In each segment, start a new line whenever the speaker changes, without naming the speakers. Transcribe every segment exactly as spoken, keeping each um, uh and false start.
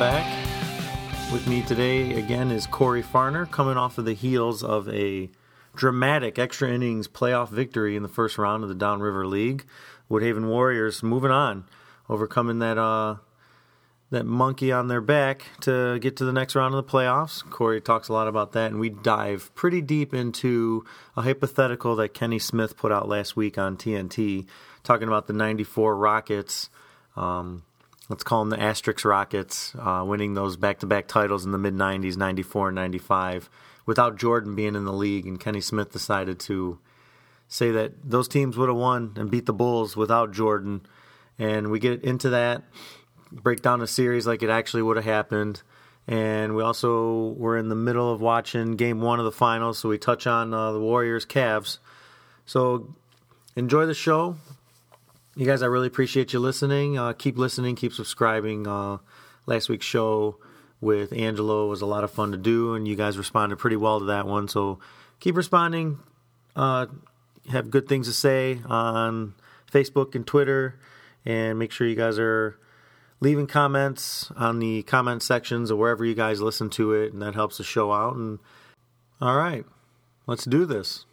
back. With me today again is Corey Farner, coming off of the heels of a dramatic extra innings playoff victory in the first round of the Downriver League. Woodhaven Warriors moving on, overcoming that uh, that monkey on their back to get to the next round of the playoffs. Corey talks a lot about that, and we dive pretty deep into a hypothetical that Kenny Smith put out last week on T N T, talking about the ninety-four Rockets. Um, let's call them the Asterix Rockets, uh, winning those back-to-back titles in the mid-nineties, ninety-four and ninety-five, without Jordan being in the league. And Kenny Smith decided to say that those teams would have won and beat the Bulls without Jordan. And we get into that, break down the series like it actually would have happened. And we also were in the middle of watching game one of the finals, so we touch on uh, the Warriors-Cavs. So enjoy the show. You guys, I really appreciate you listening. Uh, keep listening, keep subscribing. Uh, last week's show with Angelo was a lot of fun to do, and you guys responded pretty well to that one. So keep responding. Uh, have good things to say on Facebook and Twitter, and make sure you guys are leaving comments on the comment sections or wherever you guys listen to it, and that helps the show out. And all right, let's do this.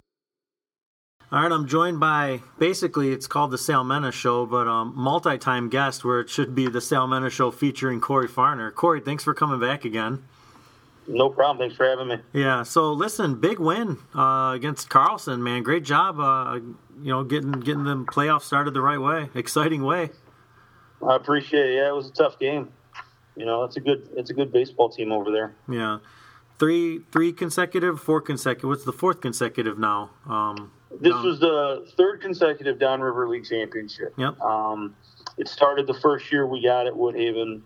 All right, I'm joined by, basically, it's called the Sal Mena Show, but um, multi-time guest where it should be the Sal Mena Show featuring Corey Farner. Corey, thanks for coming back again.
No problem. Thanks for having me.
Yeah, so listen, big win uh, against Carlson, man. Great job, uh, you know, getting getting the playoffs started the right way, exciting way.
I appreciate it. Yeah, it was a tough game. You know, it's a good it's a good baseball team over there.
Yeah, three three consecutive, four consecutive. What's the fourth consecutive now? Um,
This was the third consecutive Downriver League championship.
Yep.
Um, it started the first year we got at Woodhaven,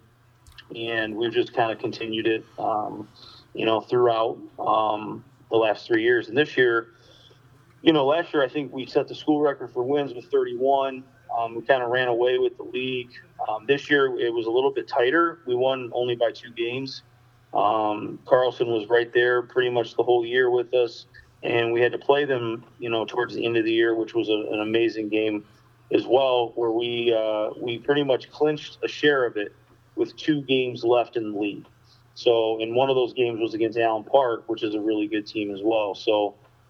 and we've just kind of continued it, um, you know, throughout um, the last three years. And this year, you know, last year I think we set the school record for wins with thirty-one. Um, we kind of ran away with the league. Um, this year it was a little bit tighter. We won only by two games. Um, Carlson was right there pretty much the whole year with us. And we had to play them, you know, towards the end of the year, which was a, an amazing game as well, where we uh, we pretty much clinched a share of it with two games left in the league. So, and one of those games was against Allen Park, which is a really good team as well. So,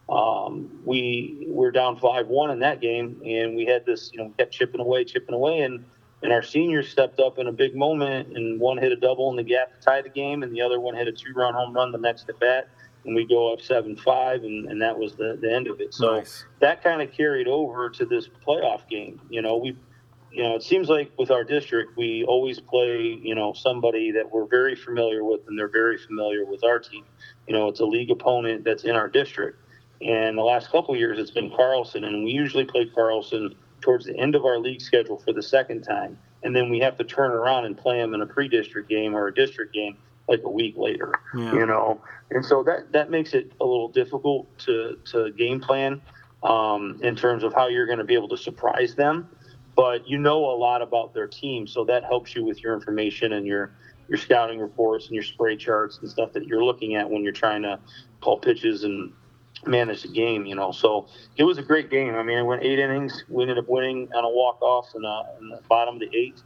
um, we were down five one in that game, and we had this, you know, kept chipping away, chipping away, and and our seniors stepped up in a big moment, and one hit a double in the gap to tie the game, and the other one hit a two-run home run the next at bat. And we go up seven five, and, and that was the, the end of it. So
nice.
That kind of carried over to this playoff game. You know, we, you know, it seems like with our district, we always play, you know, somebody that we're very familiar with, and they're very familiar with our team. You know, it's a league opponent that's in our district. And the last couple of years, it's been Carlson, and we usually play Carlson towards the end of our league schedule for the second time. And then we have to turn around and play them in a pre-district game or a district game like a week later,
yeah.
you know. And so that, that makes it a little difficult to, to game plan um, in terms of how you're going to be able to surprise them. But you know a lot about their team, so that helps you with your information and your, your scouting reports and your spray charts and stuff that you're looking at when you're trying to call pitches and manage the game, you know. So it was a great game. I mean, it went eight innings. We ended up winning on a walk-off in, a, in the bottom of the eighth.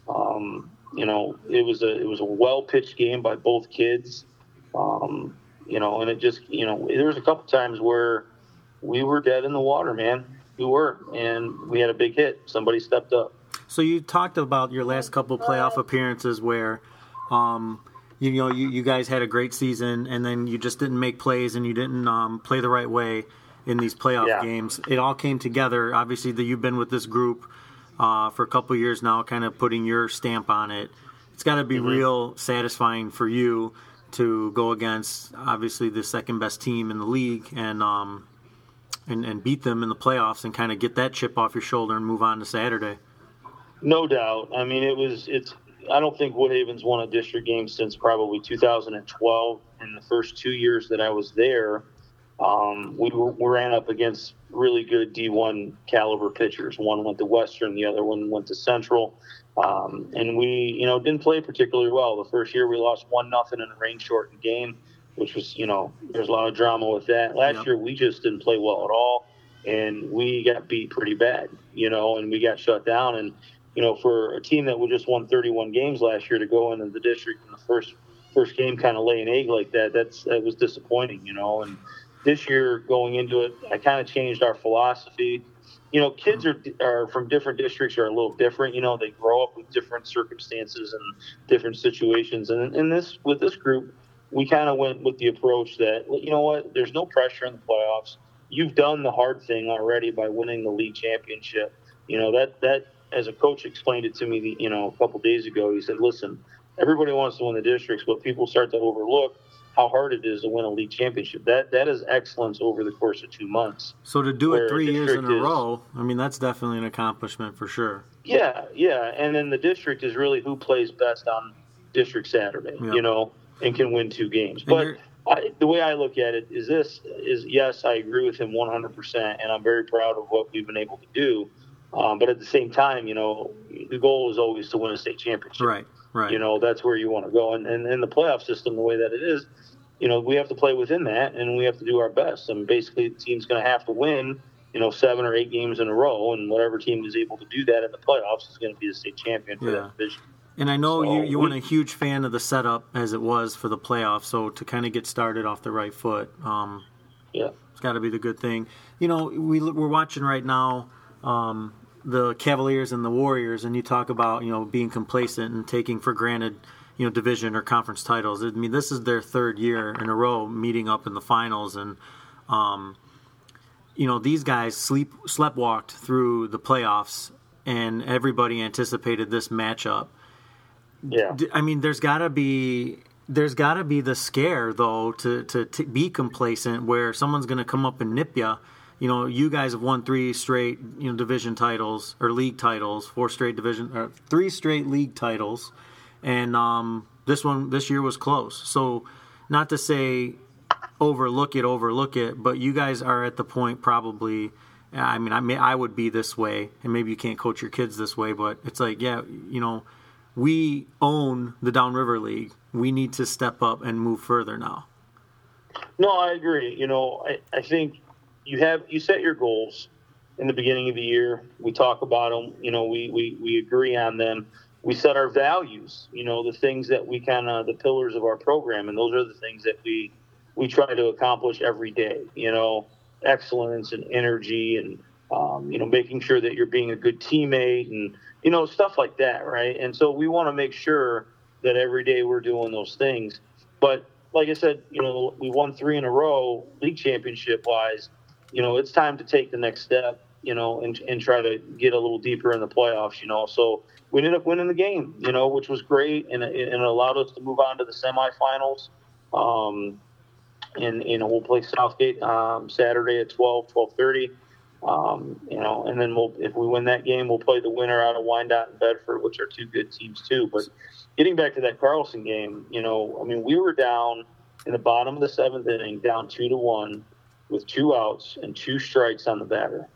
Um, you know, it was a it was a well-pitched game by both kids. Um, you know, and it just, you know, there was a couple times where we were dead in the water, man. We were, and we had a big hit. Somebody stepped up.
So you talked about your last couple of playoff appearances where, um, you know, you, you guys had a great season, and then you just didn't make plays and you didn't um, play the right way in these playoff
yeah.
games. It all came together. Obviously, that you've been with this group uh, for a couple of years now, kind of putting your stamp on it. It's got to be mm-hmm. real satisfying for you to go against, obviously, the second-best team in the league and um, and, and beat them in the playoffs and kind of get that chip off your shoulder and move on to Saturday.
No doubt. I mean, it was – it's. I don't think Woodhaven's won a district game since probably two thousand twelve. In the first two years that I was there, um, we, were, we ran up against really good D one caliber pitchers. One went to Western, the other one went to Central. Um, and we, you know, didn't play particularly well. The first year we lost one nothing in a rain-shortened game, which was, you know, there's a lot of drama with that. Last
yep.
year we just didn't play well at all, and we got beat pretty bad, you know, and we got shut down. And you know, for a team that just won thirty-one games last year to go into the district in the first first game kind of lay an egg like that, that's that was disappointing, you know. And this year going into it, I kind of changed our philosophy. You know, kids are are from different districts are a little different. You know, they grow up with different circumstances and different situations. And in this with this group, we kind of went with the approach that, you know what, there's no pressure in the playoffs. You've done the hard thing already by winning the league championship. You know, that that as a coach explained it to me, you know, a couple days ago. He said, listen, everybody wants to win the districts, but people start to overlook how hard it is to win a league championship. That that is excellence over the course of two months.
So to do it three years in a is, row, I mean, that's definitely an accomplishment for sure.
Yeah, yeah. And then the district is really who plays best on district Saturday, yep. you know, and can win two games. And but I, the way I look at it is this, is yes, I agree with him one hundred percent, and I'm very proud of what we've been able to do. Um, but at the same time, you know, the goal is always to win a state championship.
Right, right.
You know, that's where you want to go. And, and, and the playoff system, the way that it is, you know, we have to play within that, and we have to do our best. And basically, the team's going to have to win, you know, seven or eight games in a row, and whatever team is able to do that in the playoffs is going to be the state champion for yeah. that division.
And I know so you, you weren't a huge fan of the setup as it was for the playoffs, so to kind of get started off the right foot, um,
yeah,
it's got to be the good thing. You know, we, we're watching right now um, the Cavaliers and the Warriors, and you talk about, you know, being complacent and taking for granted, you know, division or conference titles. I mean, this is their third year in a row meeting up in the finals, and um, you know, these guys sleep sleptwalked through the playoffs, and everybody anticipated this matchup.
Yeah,
I mean, there's gotta be there's gotta be the scare though to to, to be complacent where someone's gonna come up and nip you. You know, you guys have won three straight, you know, division titles or league titles, four straight division, or three straight league titles. And um, this one, this year was close. So not to say overlook it, overlook it, but you guys are at the point probably, I mean, I may, I would be this way, and maybe you can't coach your kids this way, but it's like, yeah, you know, we own the Downriver League. We need to step up and move further now.
No, I agree. You know, I, I think you have, you set your goals in the beginning of the year. We talk about them, you know, we, we, we agree on them. We set our values, you know, the things that we kind of, the pillars of our program, and those are the things that we we try to accomplish every day, you know, excellence and energy and, um, you know, making sure that you're being a good teammate and, you know, stuff like that, right? And so we want to make sure that every day we're doing those things. But like I said, you know, we won three in a row, league championship-wise. You know, it's time to take the next step, you know, and, and try to get a little deeper in the playoffs, you know. So we ended up winning the game, you know, which was great, and, and it allowed us to move on to the semifinals. Um, and, you know, we'll play Southgate um, Saturday at twelve, twelve thirty. Um, you know, and then we'll, if we win that game, we'll play the winner out of Wyandotte and Bedford, which are two good teams too. But getting back to that Carlson game, you know, I mean, we were down in the bottom of the seventh inning, down two to one with two outs and two strikes on the batter.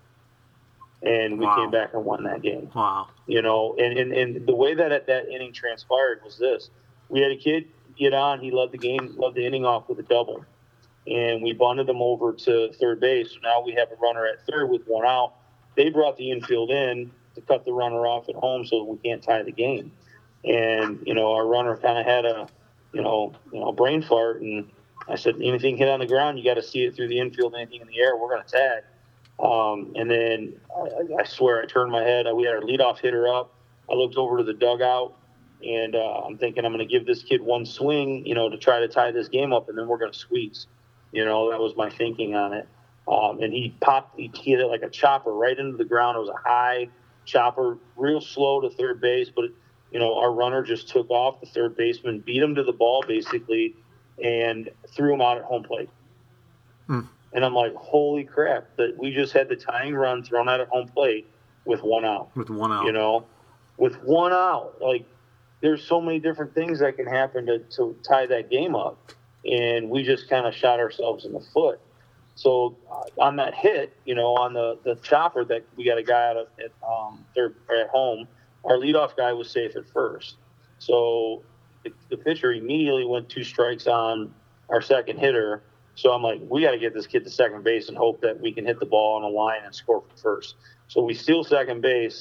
And we wow. came back and won that game.
Wow.
You know, and, and, and the way that that inning transpired was this. We had a kid get on. He led the game, led the inning off with a double. And we bunted him over to third base. So now we have a runner at third with one out. They brought the infield in to cut the runner off at home so we can't tie the game. And, you know, our runner kind of had a, you know, you know, brain fart. And I said, anything hit on the ground, you got to see it through the infield. Anything in the air, we're going to tag. Um, and then I, I swear I turned my head. We had our leadoff hitter up. I looked over to the dugout, and uh, I'm thinking I'm going to give this kid one swing, you know, to try to tie this game up, and then we're going to squeeze. You know, that was my thinking on it. Um, and he popped, he hit it like a chopper right into the ground. It was a high chopper, real slow to third base, but, you know, our runner just took off. The third baseman beat him to the ball, basically, and threw him out at home plate. Hmm. And I'm like, holy crap, that we just had the tying run thrown out at home plate with one out.
With one out.
You know, with one out. Like, there's so many different things that can happen to, to tie that game up. And we just kind of shot ourselves in the foot. So uh, on that hit, you know, on the, the chopper that we got a guy out of at, um, third, at home, our leadoff guy was safe at first. So the, the pitcher immediately went two strikes on our second hitter. So I'm like, we got to get this kid to second base and hope that we can hit the ball on a line and score from first. So we steal second base,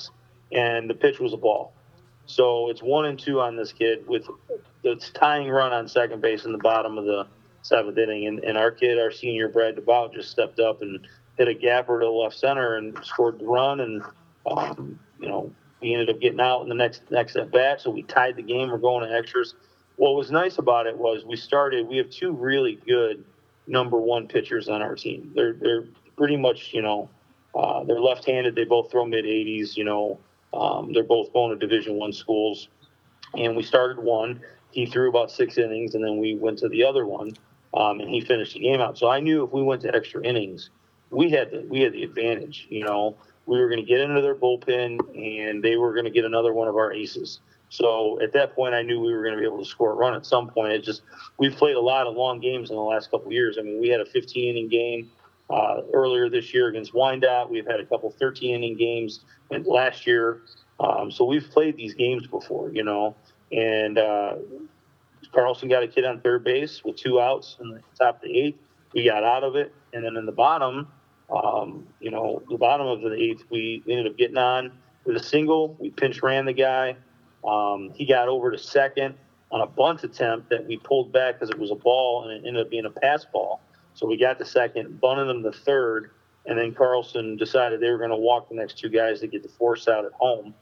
and the pitch was a ball. So it's one and two on this kid with the tying run on second base in the bottom of the seventh inning. And, and our kid, our senior, Brad DeBout, just stepped up and hit a gapper to left center and scored the run. And, um, you know, we ended up getting out in the next next at bat. So we tied the game. We're going to extras. What was nice about it was we started, we have two really good number one pitchers on our team. They're, they're pretty much, you know, uh, they're left-handed. They both throw mid eighties, you know. Um, they're both going to Division One schools, and we started one. He threw about six innings, and then we went to the other one, um, and he finished the game out. So I knew if we went to extra innings, we had the we had the advantage. You know, we were going to get into their bullpen, and they were going to get another one of our aces. So at that point, I knew we were going to be able to score a run at some point. It just we've played a lot of long games in the last couple of years. I mean, we had a fifteen inning game Uh, earlier this year against Wyandotte. We've had a couple thirteen-inning games and last year. Um, so we've played these games before, you know. And uh, Carlson got a kid on third base with two outs in the top of the eighth. We got out of it. And then in the bottom, um, you know, the bottom of the eighth, we ended up getting on with a single. We pinch ran the guy. Um, he got over to second on a bunt attempt that we pulled back because it was a ball, and it ended up being a pass ball. So we got to second, bunted them to third, and then Carlson decided they were going to walk the next two guys to get the force out at home.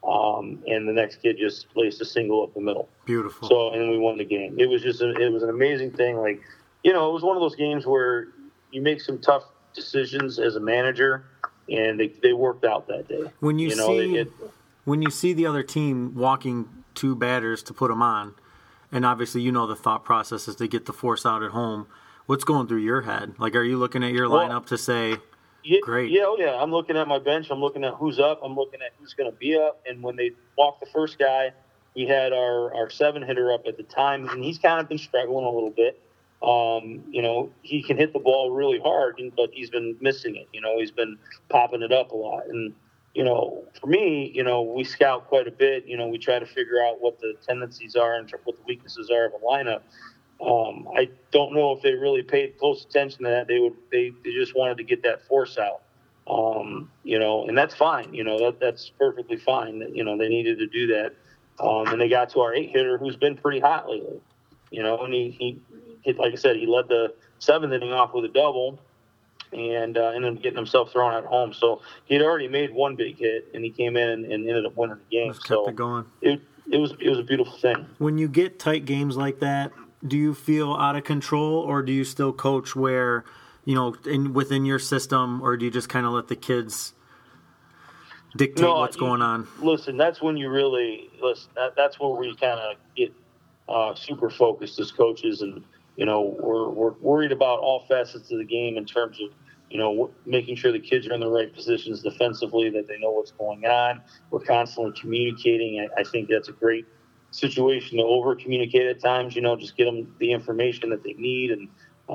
Um, and the next kid just placed a single up the middle.
Beautiful.
So, and we won the game. It was just, a, it was an amazing thing. Like, you know, it was one of those games where you make some tough decisions as a manager, and they, they worked out that day.
When you,
you know,
see,
it,
when you see the other team walking two batters to put them on, and obviously you know the thought process is to get the force out at home. What's going through your head? Like, are you looking at your
well,
lineup to say,
yeah,
great?
Yeah, oh yeah. I'm looking at my bench. I'm looking at who's up. I'm looking at who's going to be up. And when they walked the first guy, we had our, our seven hitter up at the time, and he's kind of been struggling a little bit. Um, you know, he can hit the ball really hard, but he's been missing it. You know, he's been popping it up a lot. And, you know, for me, you know, we scout quite a bit. You know, we try to figure out what the tendencies are and what the weaknesses are of a lineup. Um, I don't know if they really paid close attention to that. They would, they, they just wanted to get that force out, um, you know, and that's fine. You know, that that's perfectly fine. That, you know, they needed to do that. Um, and they got to our eight hitter, who's been pretty hot lately, you know, and he, he, he like I said, he led the seventh inning off with a double and uh, ended up getting himself thrown at home. So he'd already made one big hit, and he came in and, and ended up winning the game.
Just kept
so
it going.
It, it was, it was a beautiful thing.
When you get tight games like that, do you feel out of control, or do you still coach where, you know, in within your system, or do you just kind of let the kids dictate
no,
what's
you,
going on?
Listen, that's when you really listen. That, that's where we kind of get uh, super focused as coaches, and you know, we're we're worried about all facets of the game in terms of, you know, making sure the kids are in the right positions defensively, that they know what's going on. We're constantly communicating. I, I think that's a great situation to over communicate at times, you know, just get them the information that they need, and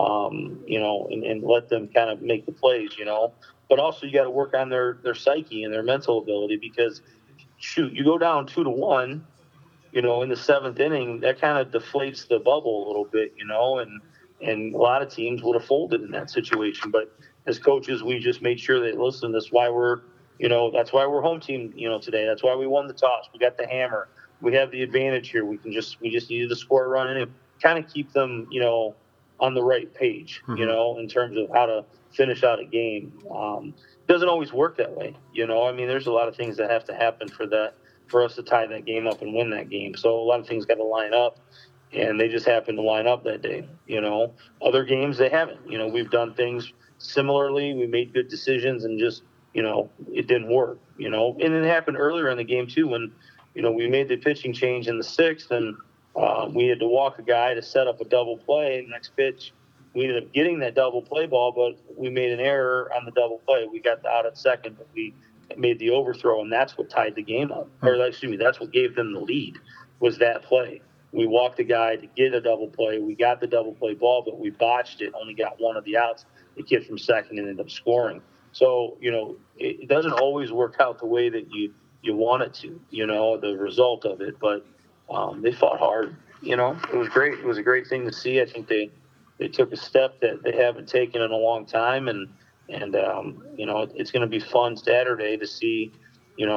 um, you know, and, and let them kind of make the plays, you know, but also you got to work on their, their psyche and their mental ability, because shoot, you go down two to one, you know, in the seventh inning, that kind of deflates the bubble a little bit, you know, and, and a lot of teams would have folded in that situation. But as coaches, we just made sure that, listen, that's why we're, you know, that's why we're home team, you know, today. That's why we won the toss. We got the hammer. We have the advantage here. We can just, we just needed to score a run and kind of keep them, you know, on the right page, mm-hmm. you know, in terms of how to finish out a game. Um, it doesn't always work that way. You know, I mean, there's a lot of things that have to happen for that, for us to tie that game up and win that game. So a lot of things got to line up, and they just happen to line up that day. You know, other games, they haven't. You know, we've done things similarly. We made good decisions, and just, you know, it didn't work, you know, and it happened earlier in the game too, when, you know, we made the pitching change in the sixth, and uh, we had to walk a guy to set up a double play. Next pitch, we ended up getting that double play ball, but we made an error on the double play. We got the out at second, but we made the overthrow, and that's what tied the game up. Or excuse me, that's what gave them the lead, was that play. We walked a guy to get a double play. We got the double play ball, but we botched it, only got one of the outs. The kid from second ended up scoring. So, you know, it doesn't always work out the way that you you want it to, you know, the result of it. But um, they fought hard, you know. It was great. It was a great thing to see. I think they, they took a step that they haven't taken in a long time. And, and um, you know, it, it's going to be fun Saturday to see, you know,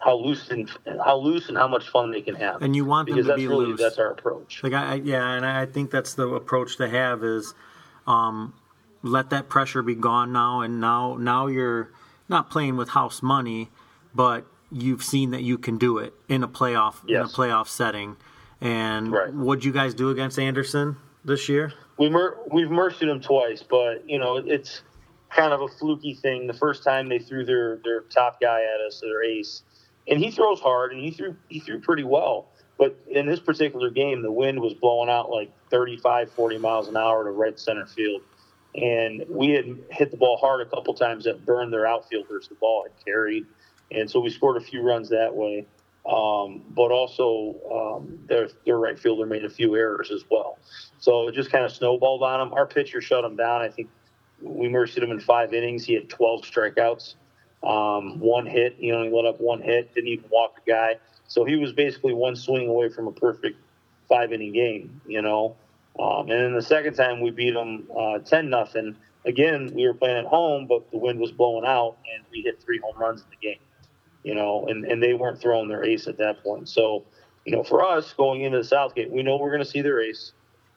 how loose and how loose and how much fun they can have.
And you want them
because
to
that's
be
really,
loose.
That's our approach.
Like I, yeah, and I think that's the approach to have is um, let that pressure be gone now, and now now you're not playing with house money, but you've seen that you can do it in a playoff yes. in a playoff setting. And
right.
what'd you guys do against Anderson this year?
We mer- we've mercied them twice, but you know it's kind of a fluky thing. The first time they threw their, their top guy at us, their ace, and he throws hard, and he threw he threw pretty well. But in this particular game, the wind was blowing out like thirty-five, forty miles an hour to right center field, and we had hit the ball hard a couple times that burned their outfielders. The ball had carried, and so we scored a few runs that way. Um, but also um, their their right fielder made a few errors as well. So it just kind of snowballed on them. Our pitcher shut him down. I think we mercied him in five innings. He had twelve strikeouts, um, one hit. He only let up one hit, didn't even walk a guy. So he was basically one swing away from a perfect five-inning game, you know. Um, and then the second time we beat him uh, ten nothing. Again, we were playing at home, but the wind was blowing out, and we hit three home runs in the game. You know, and, and they weren't throwing their ace at that point. So, you know, for us going into the Southgate, we know we're going to see their ace.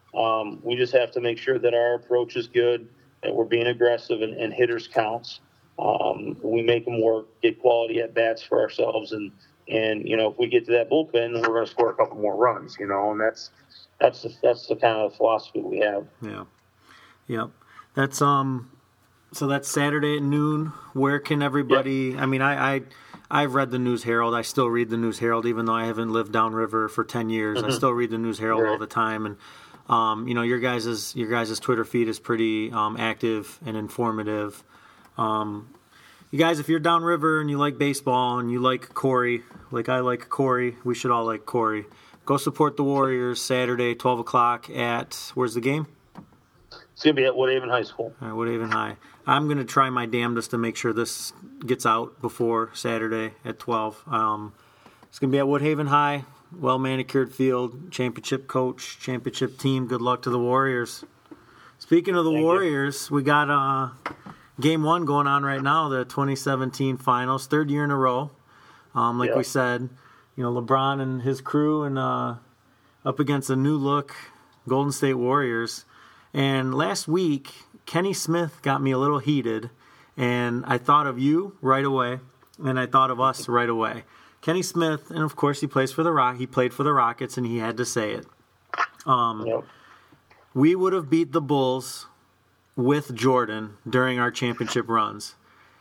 Um, we just have to make sure that our approach is good, that we're being aggressive, and, and hitters counts. Um, we make them work, get quality at bats for ourselves, and and you know, if we get to that bullpen, we're going to score a couple more runs. You know, and that's that's the, that's the kind of philosophy we have.
Yeah, yep. That's um. So that's Saturday at noon. Where can everybody? Yep. I mean, I. I I've read the News Herald. I still read the News Herald, even though I haven't lived downriver for ten years. Mm-hmm. I still read the News Herald right. all the time. And, um, you know, your guys' your guys' Twitter feed is pretty um, active and informative. Um, you guys, if you're downriver and you like baseball and you like Corey, like I like Corey, we should all like Corey. Go support the Warriors Saturday, twelve o'clock at, where's the game?
It's going to be at Woodhaven High School.
All right, Woodhaven High. I'm going to try my damnedest to make sure this gets out before Saturday at twelve. Um, it's going to be at Woodhaven High, well-manicured field, championship coach, championship team. Good luck to the Warriors. Speaking of the Thank Warriors, you. we got uh, game one going on right now, the twenty seventeen finals, third year in a row. Um, like yep. we said, you know, LeBron and his crew and uh, up against the new-look Golden State Warriors. And last week, Kenny Smith got me a little heated, and I thought of you right away, and I thought of us right away. Kenny Smith, and of course he plays for the Rock. He played for the Rockets, and he had to say it. Um, yep. We would have beat the Bulls with Jordan during our championship runs.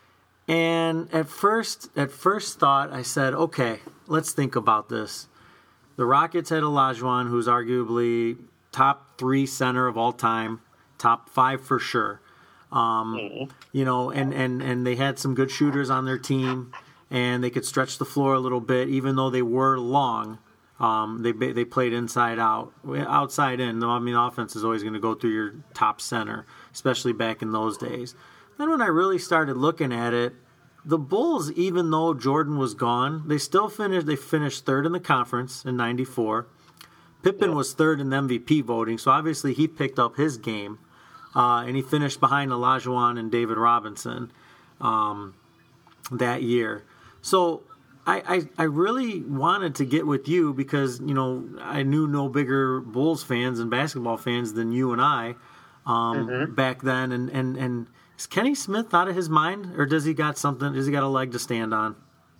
And at first, at first thought, I said, okay, let's think about this. The Rockets had Olajuwon, who's arguably top three center of all time, top five for sure. Um, mm-hmm. You know, and, and, and they had some good shooters on their team, and they could stretch the floor a little bit, even though they were long. Um, they they played inside out, outside in. I mean, offense is always going to go through your top center, especially back in those days. Then when I really started looking at it, the Bulls, even though Jordan was gone, they still finished. They finished third in the conference in ninety-four. Pippen yep. was third in the M V P voting, so obviously he picked up his game, uh, and he finished behind Olajuwon and David Robinson um, that year. So I, I I really wanted to get with you because, you know, I knew no bigger Bulls fans and basketball fans than you and I um, mm-hmm. back then. And, and, and is Kenny Smith out of his mind, or does he got something? Does he got a leg to stand on?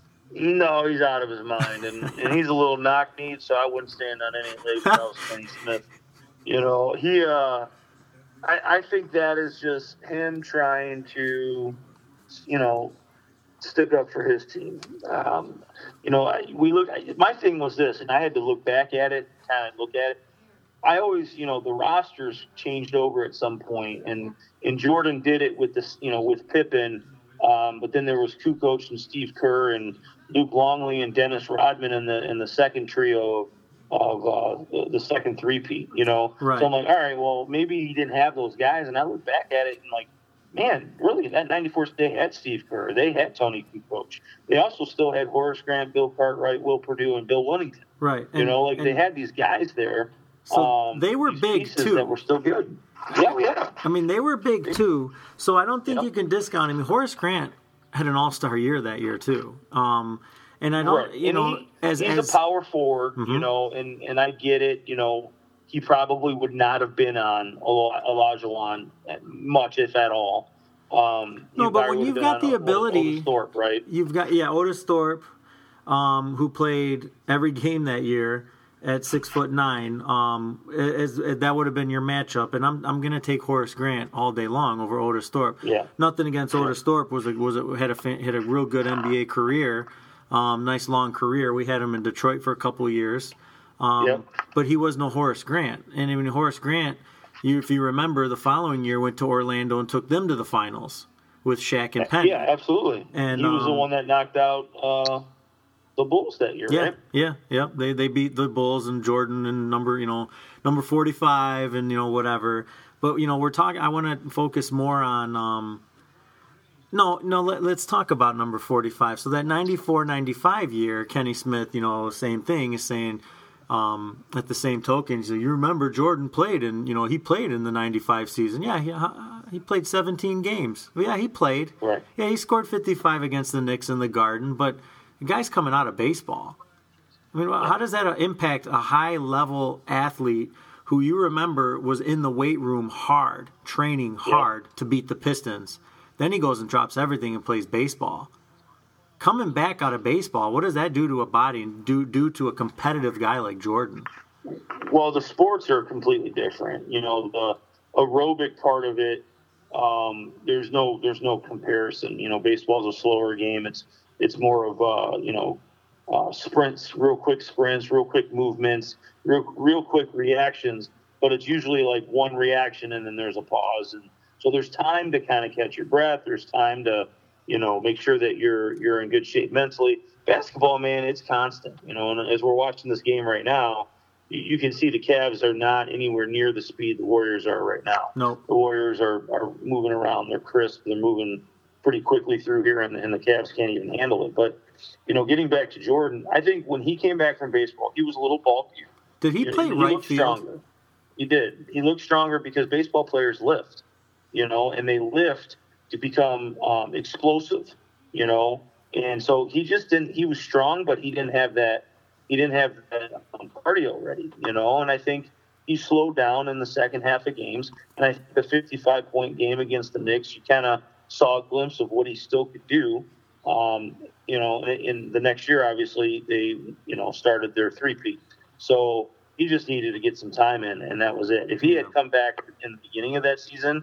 No, he's out of his mind, and, and he's a little knock-kneed, so I wouldn't stand on any legs if I was Kenny Smith. You know, he, uh, I, I think that is just him trying to, you know, stick up for his team. Um, you know, I, we look. My thing was this, and I had to look back at it, kind of look at it. I always, you know, the rosters changed over at some point, and and Jordan did it with this, you know, with Pippen. Um, but then there was Kukoc and Steve Kerr and Luke Longley and Dennis Rodman in the in the second trio of, of uh, the, the second three-peat, you know. Right. So I'm like, all right, well, maybe he didn't have those guys. And I look back at it and like, man, really, that ninety-four, they had Steve Kerr. They had Tony Kukoc. They also still had Horace Grant, Bill Cartwright, Will Purdue, and Bill Wennington.
Right.
And, you know, like they had these guys there.
So
um,
they were big, too.
That were still good. Yeah, yeah.
I mean, they were big, too. So I don't think yep. you can discount him. I mean, Horace Grant had an all-star year that year, too. Um, And I don't,
right.
you
and
know,
he,
as
he's
as,
a power forward, mm-hmm. you know, and, and I get it. You know, he probably would not have been on Olajuwon much, if at all. Um,
no, but when you've got the ability,
Otis Thorpe, right?
You've got yeah, Otis Thorpe, um, who played every game that year at six foot nine. Um, as, as that would have been your matchup, and I'm I'm gonna take Horace Grant all day long over Otis Thorpe.
Yeah,
nothing against Otis Thorpe. Was a, was a, had a had a real good N B A career, um, nice long career. We had him in Detroit for a couple of years, um,
yep.
but he was no Horace Grant. And I mean Horace Grant, you if you remember, the following year went to Orlando and took them to the finals with Shaq and Penny.
Yeah, absolutely.
And
he was
um,
the one that knocked out. Uh, The Bulls that year,
yeah,
right?
Yeah, yeah, They they beat the Bulls and Jordan and number you know number forty five and you know whatever. But you know we're talking. I want to focus more on. Um, no, no. Let, let's talk about number forty five. So that ninety-four ninety-five year, Kenny Smith, you know, same thing is saying. Um, at the same token, so you remember Jordan played and you know he played in the ninety-five season. Yeah, he uh, he played seventeen games. Yeah, he played.
Right.
Yeah, he scored fifty-five against the Knicks in the Garden, but. The guy's coming out of baseball. I mean, how does that impact a high-level athlete who you remember was in the weight room hard, training hard yep. to beat the Pistons? Then he goes and drops everything and plays baseball. Coming back out of baseball, what does that do to a body and do, do to a competitive guy like Jordan?
Well, the sports are completely different. You know, the aerobic part of it, um, there's no there's no comparison. You know, baseball's a slower game. It's It's more of, uh, you know, uh, sprints, real quick sprints, real quick movements, real, real quick reactions. But it's usually like one reaction and then there's a pause. And so there's time to kind of catch your breath. There's time to, you know, make sure that you're you're in good shape mentally. Basketball, man, it's constant. You know, and as we're watching this game right now, you, you can see the Cavs are not anywhere near the speed the Warriors are right now.
No,
the Warriors are, are moving around. They're crisp. They're moving pretty quickly through here, and, and the Cavs can't even handle it. But, you know, getting back to Jordan, I think when he came back from baseball, he was a little bulkier.
Did he play
he,
right
he looked
field?
Stronger. He did. He looked stronger because baseball players lift, you know, and they lift to become um, explosive, you know. And so he just didn't – he was strong, but he didn't have that – he didn't have that um, cardio ready, you know. And I think he slowed down in the second half of games. And I think the fifty-five point game against the Knicks, you kind of – saw a glimpse of what he still could do. Um, you know, in, in the next year, obviously, they, you know, started their three-peat. So he just needed to get some time in, and that was it. If he had come back in the beginning of that season,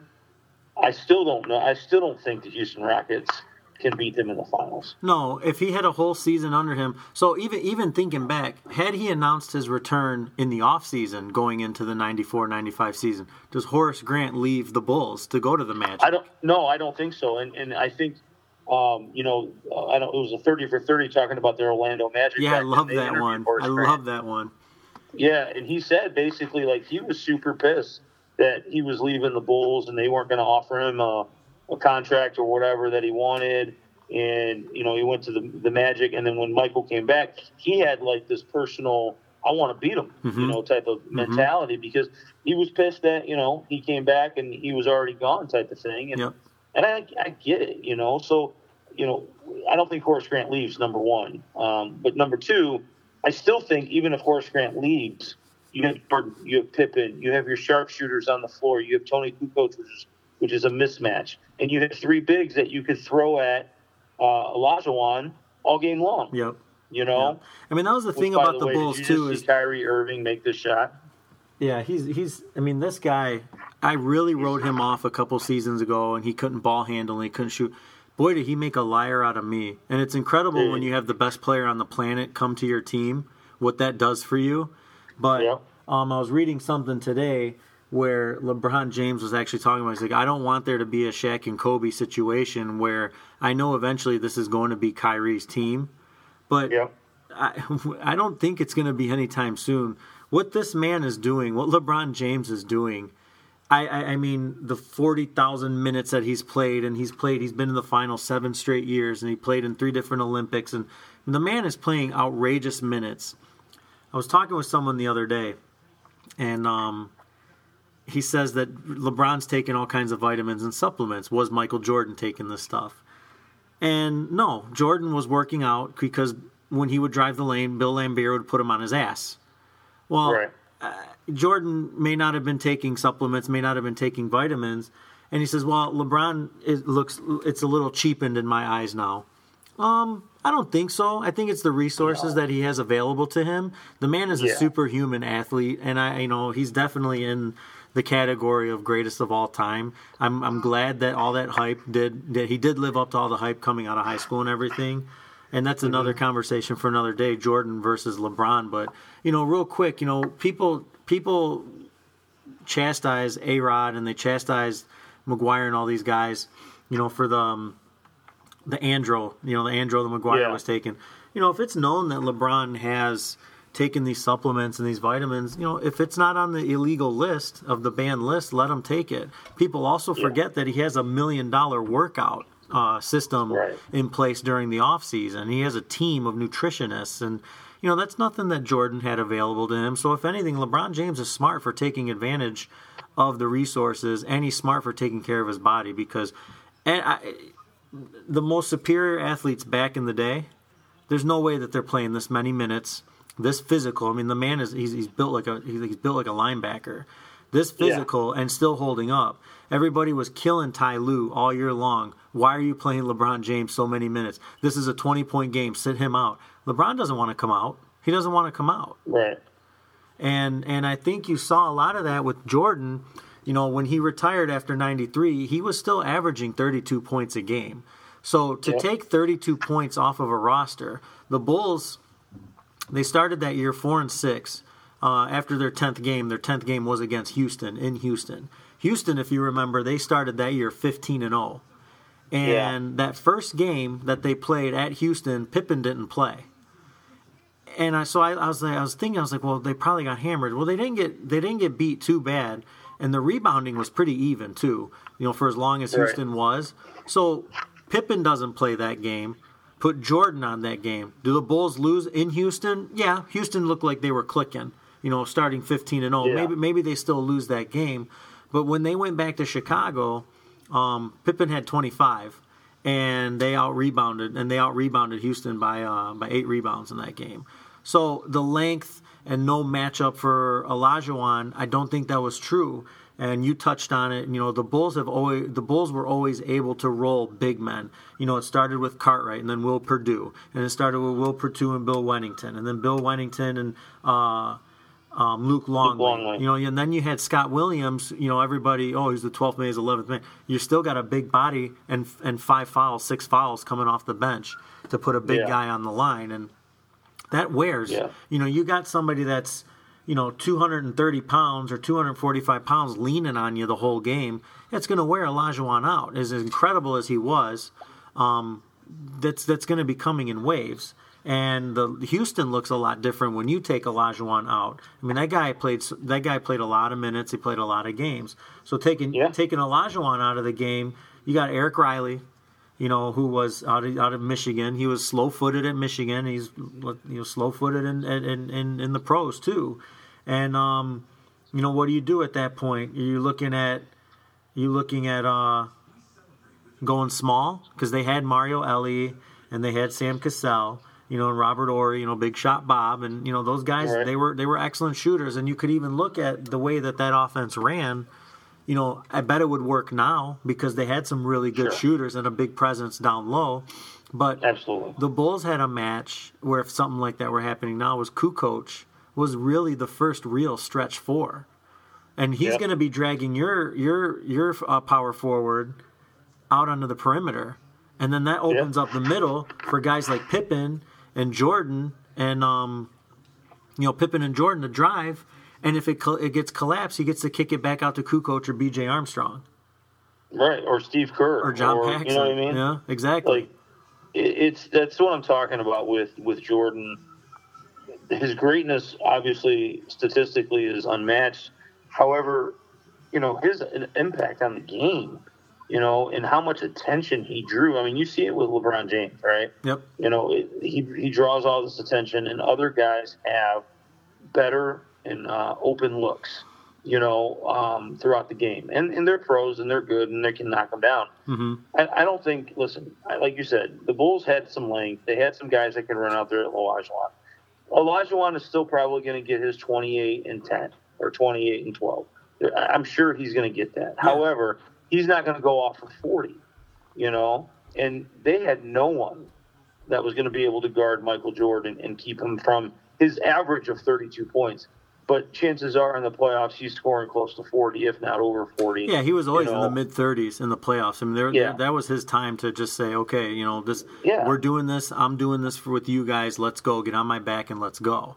I still don't know. I still don't think the Houston Rockets can beat them in the finals.
No, if he had a whole season under him. So even even thinking back, had he announced his return in the offseason going into the ninety-four ninety-five season, does Horace Grant leave the Bulls to go to the Magic?
I don't. No, I don't think so. And and I think, um, you know, uh, I don't. It was a thirty for thirty talking about the Orlando Magic.
Yeah, I love that one. I
Grant.
love that one.
Yeah, and he said basically like he was super pissed that he was leaving the Bulls and they weren't going to offer him a, a contract or whatever that he wanted. And, you know, he went to the, the Magic. And then when Michael came back, he had like this personal, I want to beat him, mm-hmm. you know, type of mm-hmm. mentality because he was pissed that, you know, he came back and he was already gone type of thing. And, yep. and I, I get it, you know. So, you know, I don't think Horace Grant leaves, number one. Um, but number two, I still think even if Horace Grant leaves, you have Jordan, you have Pippen, you have your sharpshooters on the floor, you have Tony Kukoc, which is, which is a mismatch, and you have three bigs that you could throw at uh, Olajuwon all game long.
Yep.
You know?
Yep. I mean, that was the
which,
thing about
the,
the
way,
Bulls,
did you
too.
Just
is
see Kyrie Irving make this shot?
Yeah, he's, he's, I mean, this guy, I really wrote him off a couple seasons ago, and he couldn't ball handle and he couldn't shoot. Boy, did he make a liar out of me. And it's incredible Dude. when you have the best player on the planet come to your team, what that does for you. But yeah. um, I was reading something today where LeBron James was actually talking about, he's like, I don't want there to be a Shaq and Kobe situation where I know eventually this is going to be Kyrie's team, but yeah. I, I don't think it's going to be anytime soon. What this man is doing, what LeBron James is doing, I, I, I mean, the forty thousand minutes that he's played, and he's played, he's been in the final seven straight years, and he played in three different Olympics, and the man is playing outrageous minutes. I was talking with someone the other day, and um, he says that LeBron's taking all kinds of vitamins and supplements. Was Michael Jordan taking this stuff? And no, Jordan was working out because when he would drive the lane, Bill Laimbeer would put him on his ass. Well,
right.
uh, Jordan may not have been taking supplements, may not have been taking vitamins, and he says, "Well, LeBron it looks it's a little cheapened in my eyes now." Um, I don't think so. I think it's the resources no. that he has available to him. The man is yeah. a superhuman athlete, and I, you know, he's definitely in the category of greatest of all time. I'm I'm glad that all that hype did that he did live up to all the hype coming out of high school and everything. And that's another mm-hmm. conversation for another day, Jordan versus LeBron. But, you know, real quick, you know, people people chastise A-Rod and they chastise McGuire and all these guys, you know, for the um, the andro, you know, the andro that McGuire yeah. was taking. You know, if it's known that LeBron has taken these supplements and these vitamins, you know, if it's not on the illegal list of the banned list, let him take it. People also forget yeah. that he has a million dollar workout Uh, system
right.
in place during the off season. He has a team of nutritionists, and you know that's nothing that Jordan had available to him. So if anything, LeBron James is smart for taking advantage of the resources, and he's smart for taking care of his body because and I, the most superior athletes back in the day, there's no way that they're playing this many minutes, this physical. I mean, the man is he's, he's built like a he's, he's built like a linebacker. This physical yeah. and still holding up. Everybody was killing Ty Lue all year long. Why are you playing LeBron James so many minutes? This is a twenty-point game. Sit him out. LeBron doesn't want to come out. He doesn't want to come out.
Right.
And and I think you saw a lot of that with Jordan. You know, when he retired after ninety-three, he was still averaging thirty-two points a game. So to yeah. take thirty-two points off of a roster, the Bulls, they started that year four and six. Uh, after their tenth game, their tenth game was against Houston, in Houston. Houston, if you remember, they started that year fifteen and oh. And yeah. that first game that they played at Houston, Pippen didn't play. And I so I, I was like, I was thinking, I was like, well, they probably got hammered. Well, they didn't get they didn't get beat too bad, and the rebounding was pretty even too. You know, for as long as
right.
Houston was. So Pippen doesn't play that game. Put Jordan on that game. Do the Bulls lose in Houston? Yeah, Houston looked like they were clicking. You know, starting fifteen and oh.
Yeah.
Maybe maybe they still lose that game. But when they went back to Chicago, um, Pippen had twenty-five, and they out rebounded and they out rebounded Houston by uh, by eight rebounds in that game. So the length and no matchup for Olajuwon, I don't think that was true. And you touched on it. You know, the Bulls have always the Bulls were always able to roll big men. You know, it started with Cartwright and then Will Perdue, and it started with Will Perdue and Bill Wennington, and then Bill Wennington and uh, Um, Luke Longley,
Luke Longley,
you know, and then you had Scott Williams. You know, everybody, oh, he's the twelfth man, he's the eleventh man. You still got a big body and and five fouls, six fouls coming off the bench to put a big
yeah.
guy on the line, and that wears.
Yeah.
You know, you got somebody that's, you know, two hundred thirty pounds or two hundred forty-five pounds leaning on you the whole game. It's going to wear Olajuwon out. As incredible as he was, um, that's that's going to be coming in waves. And the Houston looks a lot different when you take Olajuwon out. I mean, that guy played that guy played a lot of minutes. He played a lot of games. So taking
yeah.
taking Olajuwon out of the game, you got Eric Riley, you know, who was out of, out of Michigan. He was slow-footed at Michigan. He's you know slow-footed in in, in in the pros too. And um, you know, what do you do at that point? Are you looking at you looking at uh, going small because they had Mario Elie and they had Sam Cassell. You know, and Robert Horry, you know, Big Shot Bob, and you know those guys.
Right.
They were they were excellent shooters, and you could even look at the way that that offense ran. You know, I bet it would work now because they had some really good
sure.
shooters and a big presence down low. But
absolutely,
the Bulls had a match where if something like that were happening now, was Kukoc was really the first real stretch four, and he's
yep.
going to be dragging your your your uh, power forward out onto the perimeter, and then that opens yep. up the middle for guys like Pippen and Jordan, and um, you know Pippen and Jordan to drive, and if it it gets collapsed, he gets to kick it back out to Kukoc or B J Armstrong,
right? Or Steve Kerr,
or John
or,
Paxson.
You know what I mean?
Yeah, exactly.
Like it, it's that's what I'm talking about with with Jordan. His greatness, obviously, statistically, is unmatched. However, you know his impact on the game. You know, and how much attention he drew. I mean, you see it with LeBron James, right?
Yep.
You know, it, he he draws all this attention, and other guys have better and uh, open looks. you know, um, throughout the game. And and they're pros and they're good and they can knock them down.
Mm-hmm.
I, I don't think, listen, I, like you said, the Bulls had some length. They had some guys that can run out there at Olajuwon. Olajuwon is still probably going to get his twenty-eight and ten or twenty-eight and twelve. I'm sure he's going to get that. Yeah. However, he's not going to go off for forty, you know, and they had no one that was going to be able to guard Michael Jordan and keep him from his average of thirty-two points. But chances are in the playoffs, he's scoring close to forty, if not over forty.
Yeah, he was always
you know?
in the mid-thirties in the playoffs. I mean, there,
yeah.
there, that was his time to just say, okay, you know, this
yeah.
we're doing this. I'm doing this for, with you guys. Let's go. Get on my back and let's go.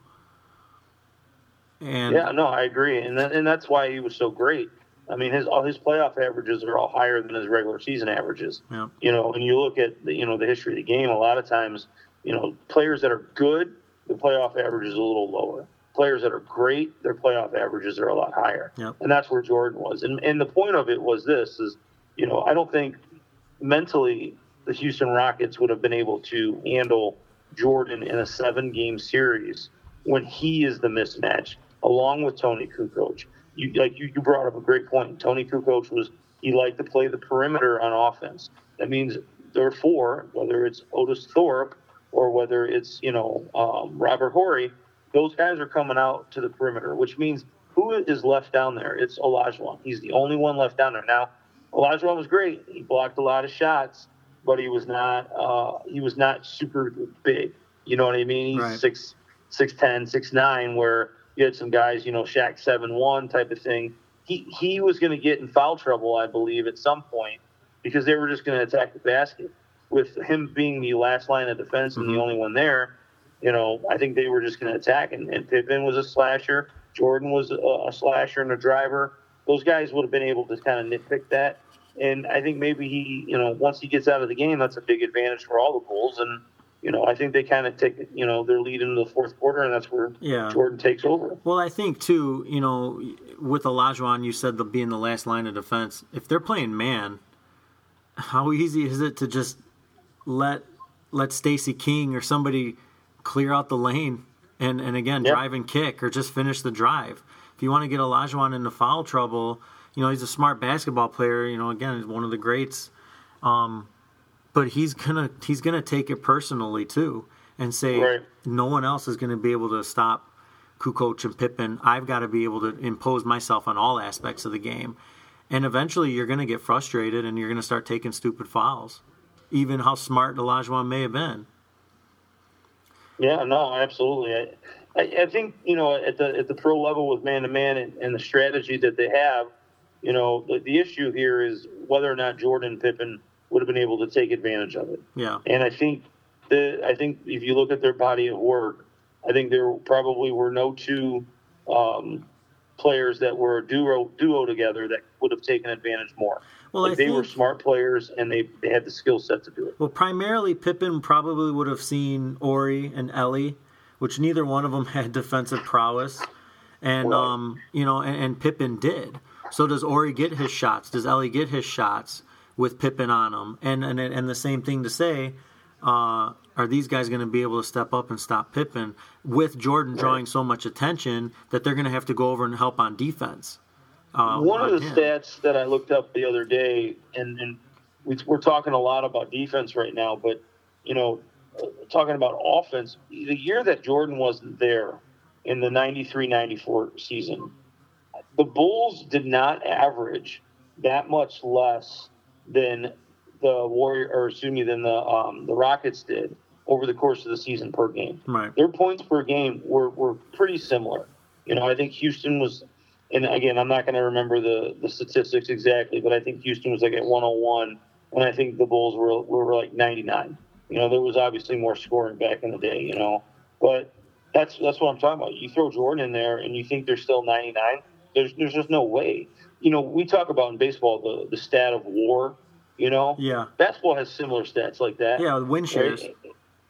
And
yeah, no, I agree, and that, and that's why he was so great. I mean, his all his playoff averages are all higher than his regular season averages.
Yeah.
You know, when you look at the, you know the history of the game, a lot of times, you know, players that are good, the playoff average is a little lower. Players that are great, their playoff averages are a lot higher.
Yep.
And that's where Jordan was. And and the point of it was this is, you know, I don't think mentally the Houston Rockets would have been able to handle Jordan in a seven-game series when he is the mismatch, along with Tony Kukoc. You like you, you brought up a great point. Tony Kukoc was he liked to play the perimeter on offense. That means therefore, whether it's Otis Thorpe or whether it's, you know, um, Robert Horry, those guys are coming out to the perimeter, which means who is left down there? It's Olajuwon. He's the only one left down there. Now, Olajuwon was great. He blocked a lot of shots, but he was not uh, he was not super big. You know what I mean? He's
right.
six six ten, six nine, where you had some guys, you know, Shaq seven one type of thing. He he was going to get in foul trouble, I believe, at some point because they were just going to attack the basket. With him being the last line of defense and mm-hmm. the only one there, you know, I think they were just going to attack. And, and Pippen was a slasher. Jordan was a, a slasher and a driver. Those guys would have been able to kind of nitpick that. And I think maybe he, you know, once he gets out of the game, that's a big advantage for all the Bulls. And, you know, I think they kind of take, you know, their lead into the fourth quarter, and that's where
yeah.
Jordan takes over.
Well, I think, too, you know, with Olajuwon, you said the being the last line of defense. If they're playing man, how easy is it to just let let Stacey King or somebody clear out the lane and, and again, yep. drive and kick or just finish the drive? If you want to get Olajuwon into foul trouble, you know, he's a smart basketball player. You know, again, he's one of the greats. Um, but he's gonna he's gonna take it personally too and say
right.
no one else is going to be able to stop Kukoc and Pippen. I've got to be able to impose myself on all aspects of the game. And eventually you're going to get frustrated and you're going to start taking stupid fouls, even how smart Olajuwon may have been.
Yeah, no, absolutely. I, I, I think, you know, at the at the pro level with man-to-man and, and the strategy that they have, you know, the, the issue here is whether or not Jordan and Pippen would have been able to take advantage of it.
Yeah.
And I think the I think if you look at their body of work, I think there probably were no two um, players that were a duo, duo together that would have taken advantage more.
Well,
like
I
they
think,
were smart players, and they, they had the skill set to do it.
Well, primarily Pippen probably would have seen Ori and Ellie, which neither one of them had defensive prowess, and
right.
um, you know, and, and Pippen did. So does Ori get his shots? Does Ellie get his shots with Pippen on him? And and and the same thing to say, uh, are these guys going to be able to step up and stop Pippen with Jordan right. drawing so much attention that they're going to have to go over and help on defense? Uh,
One of the
him.
stats that I looked up the other day, and, and we, we're talking a lot about defense right now, but, you know, talking about offense, the year that Jordan wasn't there in the ninety-three ninety-four season, the Bulls did not average that much less than the Warrior, or excuse me, than the um, the Rockets did over the course of the season per game.
Right.
Their points per game were, were pretty similar. You know, I think Houston was... And again, I'm not going to remember the, the statistics exactly, but I think Houston was like at one oh one, and I think the Bulls were were like ninety-nine. You know, there was obviously more scoring back in the day, you know. But that's that's what I'm talking about. You throw Jordan in there, and you think they're still ninety-nine. There's there's just no way. You know, we talk about in baseball the, the stat of WAR, you know.
Yeah.
Basketball has similar stats like that.
Yeah, win shares.
Right?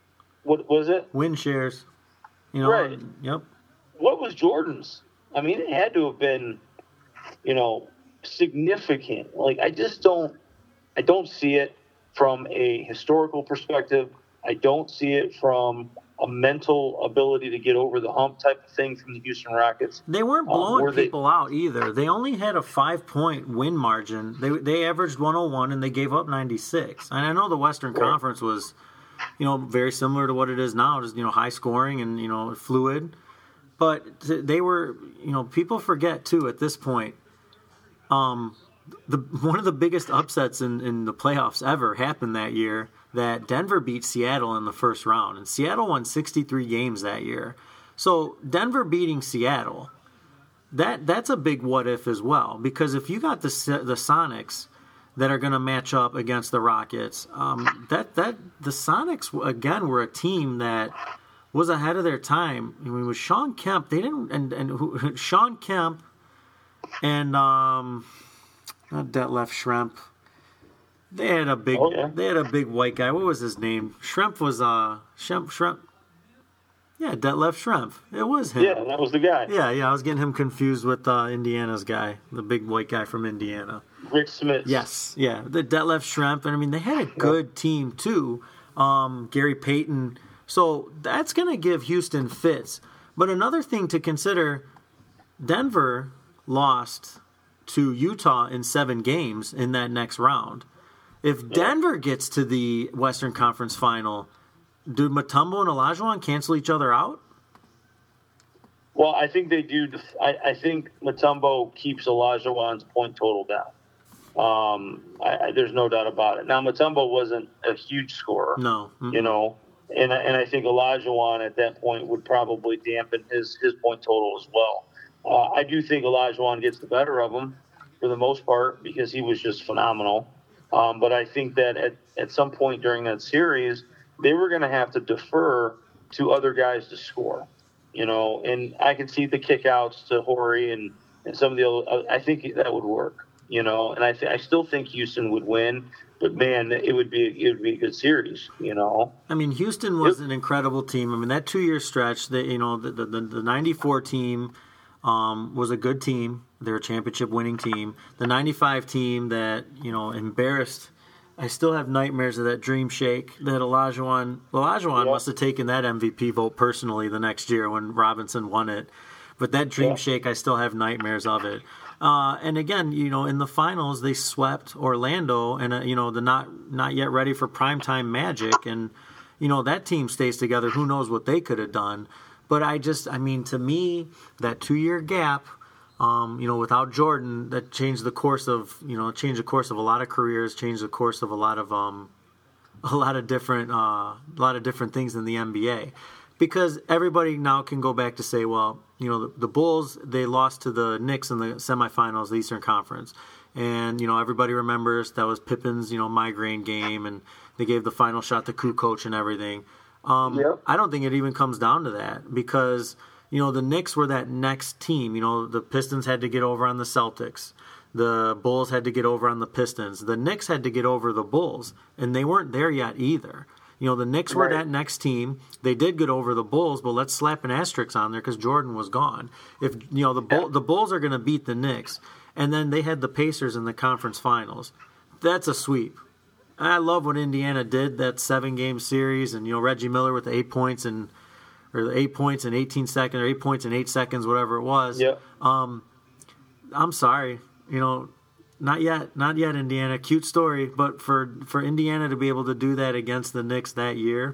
What was it?
Win shares. You know.
Right.
Yep.
What was Jordan's? I mean, it had to have been, you know, significant. Like, I just don't, I don't see it from a historical perspective. I don't see it from a mental ability to get over the hump type of thing from the Houston Rockets.
They weren't blowing
um,
people
they,
out either. They only had a five-point win margin. They they averaged one oh one, and they gave up ninety-six. And I know the Western
right.
Conference was, you know, very similar to what it is now, just, you know, high scoring and, you know, fluid. But they were, you know, people forget, too, at this point, um, the one of the biggest upsets in, in the playoffs ever happened that year, that Denver beat Seattle in the first round. And Seattle won sixty-three games that year. So Denver beating Seattle, that that's a big what-if as well. Because if you got the the Sonics that are going to match up against the Rockets, um, that, that the Sonics, again, were a team that was ahead of their time. I mean, with Sean Kemp, they didn't, and and who, Sean Kemp and um, not Detlef Schrempf. They had a big,
oh, yeah.
they had a big white guy. What was his name? Schrempf was uh, Schrempf, Schrempf. Yeah, Detlef Schrempf. It was him.
Yeah, that was the guy.
Yeah, yeah. I was getting him confused with uh, Indiana's guy, the big white guy from Indiana.
Rick Smith.
Yes, yeah, the Detlef Schrempf, and I mean they had a good team too. Um, Gary Payton. So that's going to give Houston fits. But another thing to consider, Denver lost to Utah in seven games in that next round. If Denver gets to the Western Conference Final, do Mutombo and Olajuwon cancel each other out?
Well, I think they do. I, I think Mutombo keeps Olajuwon's point total down. Um, I, I, there's no doubt about it. Now, Mutombo wasn't a huge scorer.
No. Mm-mm.
You know, and, and I think Olajuwon at that point would probably dampen his, his point total as well. Uh, I do think Olajuwon gets the better of him for the most part because he was just phenomenal. Um, but I think that at, at some point during that series, they were going to have to defer to other guys to score, you know, and I could see the kickouts to Horry and, and some of the other, I think that would work, you know, and I th- I still think Houston would win, but man, it would be, it would be a good series, you know.
I mean, Houston was an incredible team. I mean, that two year stretch, that, you know, the, the, the ninety-four team, Um, was a good team. They're a championship winning team. The ninety-five team that, you know, embarrassed. I still have nightmares of that dream shake that Olajuwon, Olajuwon
yeah.
must have taken that M V P vote personally the next year when Robinson won it. But that dream
yeah.
shake, I still have nightmares of it. Uh, and again, you know, in the finals, they swept Orlando and, uh, you know, the not, not yet ready for primetime Magic. And, you know, that team stays together. Who knows what they could have done. But I just, I mean, to me, that two-year gap, um, you know, without Jordan, that changed the course of, you know, changed the course of a lot of careers, changed the course of a lot of, um, a lot of different, uh, a lot of different things in the N B A, because everybody now can go back to say, well, you know, the, the Bulls, they lost to the Knicks in the semifinals, the Eastern Conference, and you know, everybody remembers that was Pippen's, you know, migraine game, and they gave the final shot to Kukoc and everything. Um,
yep.
I don't think it even comes down to that because, you know, the Knicks were that next team. You know, the Pistons had to get over on the Celtics. The Bulls had to get over on the Pistons. The Knicks had to get over the Bulls, and they weren't there yet either. You know, the Knicks were
right.
that next team. They did get over the Bulls, but let's slap an asterisk on there because Jordan was gone. If, you know, the, Bull,
yeah.
the Bulls are going to beat the Knicks, and then they had the Pacers in the conference finals. That's a sweep. I love what Indiana did, that seven-game series, and you know Reggie Miller with the eight points and or the eight points in eighteen seconds, or eight points in eight seconds, whatever it was.
Yeah.
Um, I'm sorry, you know, not yet, not yet, Indiana. Cute story, but for for Indiana to be able to do that against the Knicks that year,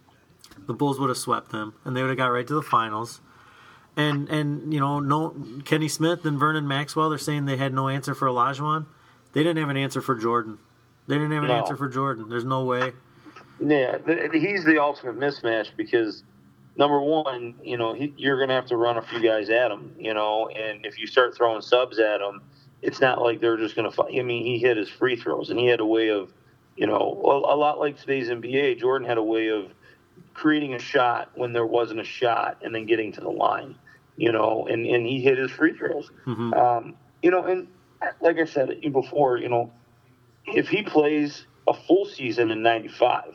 the Bulls would have swept them, and they would have got right to the finals. And and you know, no Kenny Smith and Vernon Maxwell, they're saying they had no answer for Olajuwon. They didn't have an answer for Jordan. They didn't have an
no.
answer for Jordan. There's no way.
Yeah, he's the ultimate mismatch because, number one, you know, he, you're going to have to run a few guys at him, you know, and if you start throwing subs at him, it's not like they're just going to fight. I mean, he hit his free throws, and he had a way of, you know, a, a lot like today's N B A, Jordan had a way of creating a shot when there wasn't a shot and then getting to the line, you know, and, and he hit his free throws.
Mm-hmm.
Um, you know, and like I said before, you know, if he plays a full season in ninety-five,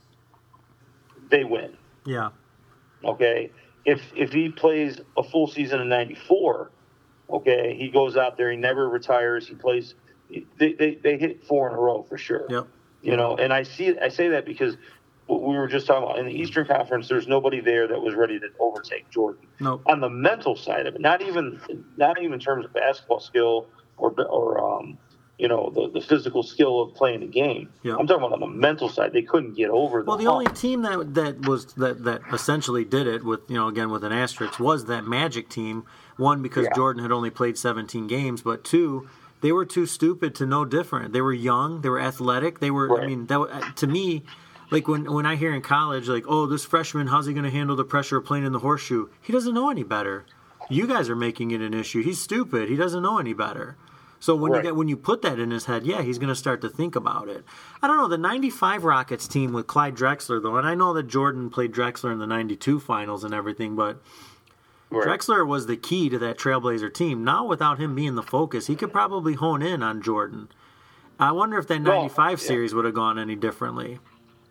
they win.
Yeah.
Okay. If if he plays a full season in ninety-four, okay, he goes out there, he never retires, he plays. They they, they hit four in a row for sure.
Yep.
You know, and I see I say that because what we were just talking about in the Eastern Conference, there's nobody there that was ready to overtake Jordan.
Nope.
On the mental side of it, not even not even in terms of basketball skill or or um, you know the, the physical skill of playing the game.
Yeah.
I'm talking about on the mental side. They couldn't get over the
Well, the
hump.
only team that that was that, that essentially did it with, you know, again with an asterisk, was that Magic team. One, because
Yeah.
Jordan had only played seventeen games, but two, they were too stupid to know different. They were young, they were athletic, they were.
Right.
I mean, that to me, like when when I hear in college, like, oh, this freshman, how's he going to handle the pressure of playing in the horseshoe? He doesn't know any better. You guys are making it an issue. He's stupid. He doesn't know any better. So when
Right.
you get when you put that in his head, yeah, he's going to start to think about it. I don't know, the ninety-five Rockets team with Clyde Drexler, though, and I know that Jordan played Drexler in the ninety-two finals and everything, but
Right.
Drexler was the key to that Trailblazer team. Now, without him being the focus, he could probably hone in on Jordan. I wonder if that
Well,
ninety-five
yeah.
series would have gone any differently.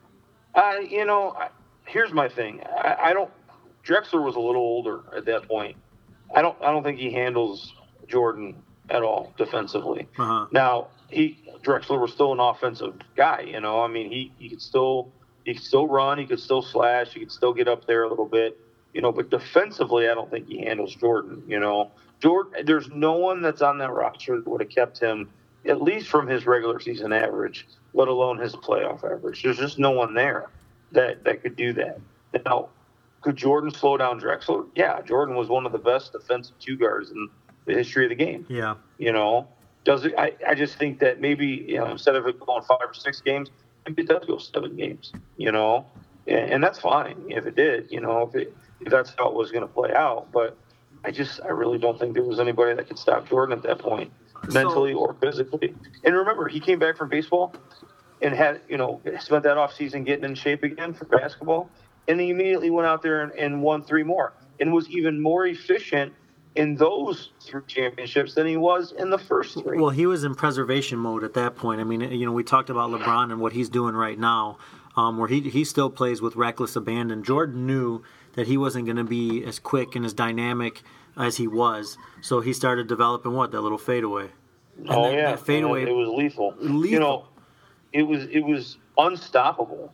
I, you know, I, here's my thing. I, I don't. Drexler was a little older at that point. I don't. I don't think he handles Jordan at all defensively.
Uh-huh.
Now, he Drexler was still an offensive guy. You know, I mean, he, he could still he could still run. He could still slash. He could still get up there a little bit. You know, but defensively, I don't think he handles Jordan. You know, Jordan. There's no one that's on that roster that would have kept him at least from his regular season average, let alone his playoff average. There's just no one there that, that could do that. Now, could Jordan slow down Drexler? Yeah, Jordan was one of the best defensive two guards in the history of the game.
Yeah.
You know, does it? I, I just think that maybe, you know, instead of it going five or six games, maybe it does go seven games. You know, and, and that's fine if it did. You know, if it if that's how it was going to play out. But I just I really don't think there was anybody that could stop Jordan at that point, mentally
So-
or physically. And remember, he came back from baseball and had, you know, spent that off season getting in shape again for basketball. And he immediately went out there and, and won three more and was even more efficient in those three championships than he was in the first three.
Well, he was in preservation mode at that point. I mean, you know, we talked about LeBron and what he's doing right now, um, where he he still plays with reckless abandon. Jordan knew that he wasn't going to be as quick and as dynamic as he was, so he started developing what, that little fadeaway. And
oh
that,
yeah,
that fadeaway.
it was lethal.
Lethal.
You know, it was it was unstoppable.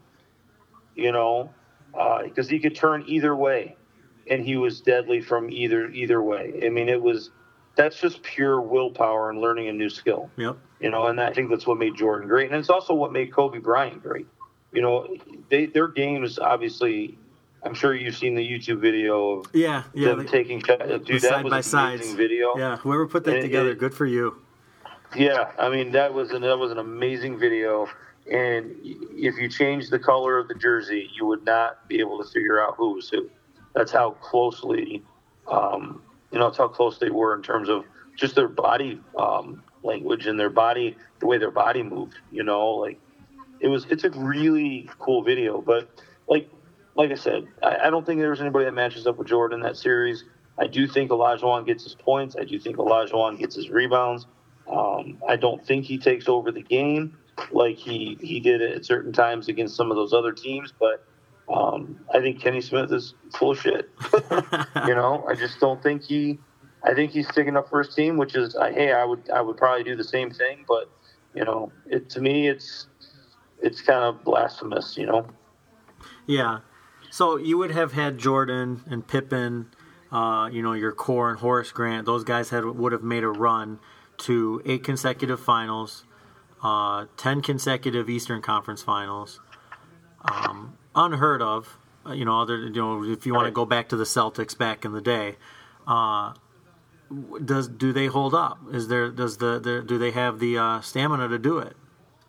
You know, because uh, he could turn either way, and he was deadly from either either way. I mean, it was that's just pure willpower and learning a new skill.
Yep.
You know, and I think that's what made Jordan great, and it's also what made Kobe Bryant great. You know, they their games obviously. I'm sure you've seen the YouTube video of
Yeah, yeah.
them
the-
taking shots. Dude,
the
that
side
was
by
an
sides.
amazing video.
Yeah, whoever put that
And it-
together,
it-
good for you.
Yeah, I mean that was an, that was an amazing video, and if you changed the color of the jersey, you would not be able to figure out who was who. That's how closely, um, you know, that's how close they were in terms of just their body um, language and their body, the way their body moved. You know, like it was. It's a really cool video, but like like I said, I, I don't think there's anybody that matches up with Jordan in that series. I do think Olajuwon gets his points. I do think Olajuwon gets his rebounds. Um, I don't think he takes over the game like he, he did at certain times against some of those other teams, but um, I think Kenny Smith is full of shit. You know, I just don't think he. I think he's sticking up for his team, which is, uh, hey, I would I would probably do the same thing, but you know, it to me it's it's kind of blasphemous, you know.
Yeah. So you would have had Jordan and Pippen, uh, you know, your core and Horace Grant. Those guys had would have made a run to eight consecutive finals, uh, ten consecutive Eastern Conference finals. Um, unheard of, uh, you know. Other, you know, if you want to go back to the Celtics back in the day, uh, does do they hold up? Is there does the, the do they have the uh, stamina to do it?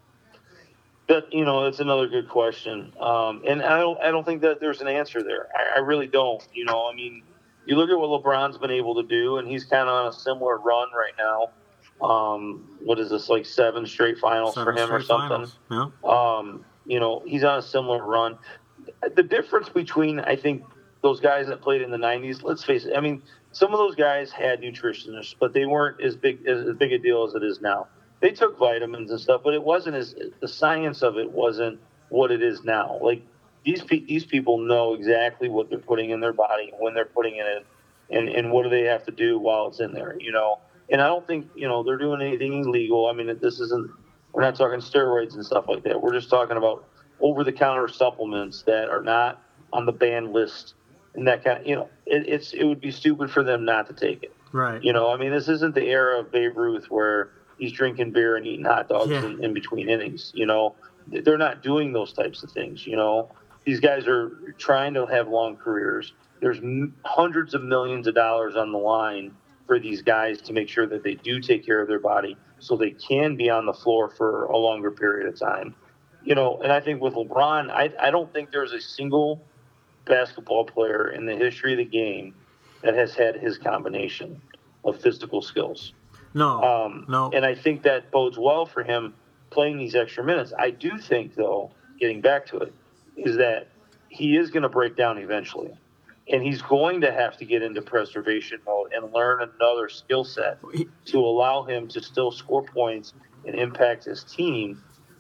That you know, that's another good question, um, and I don't I don't think that there's an answer there. I, I really don't. You know, I mean, you look at what LeBron's been able to do, and he's kind of on a similar run right now. Um, what is this, like seven straight finals
Seven
for him or
straight
something?
finals. Yeah.
Um, you know, he's on a similar run. The difference between, I think, those guys that played in the nineties, let's face it, I mean, some of those guys had nutritionists, but they weren't as big as, as big a deal as it is now. They took vitamins and stuff, but it wasn't as, the science of it wasn't what it is now. Like, these pe- these people know exactly what they're putting in their body, when they're putting it in, and, and what do they have to do while it's in there, you know? And I don't think, you know, they're doing anything illegal. I mean, this isn't, we're not talking steroids and stuff like that. We're just talking about over-the-counter supplements that are not on the banned list, and that kind of, you know, it, it's it would be stupid for them not to take it.
Right.
You know, I mean, this isn't the era of Babe Ruth where he's drinking beer and eating hot dogs
yeah.
in, in between innings. You know, they're not doing those types of things. You know, these guys are trying to have long careers. There's m- hundreds of millions of dollars on the line for these guys to make sure that they do take care of their body so they can be on the floor for a longer period of time. You know, and I think with LeBron, I, I don't think there's a single basketball player in the history of the game that has had his combination of physical skills.
No,
um,
no.
And I think that bodes well for him playing these extra minutes. I do think, though, getting back to it, is that he is going to break down eventually. And he's going to have to get into preservation mode and learn another skill set to allow him to still score points and impact his team,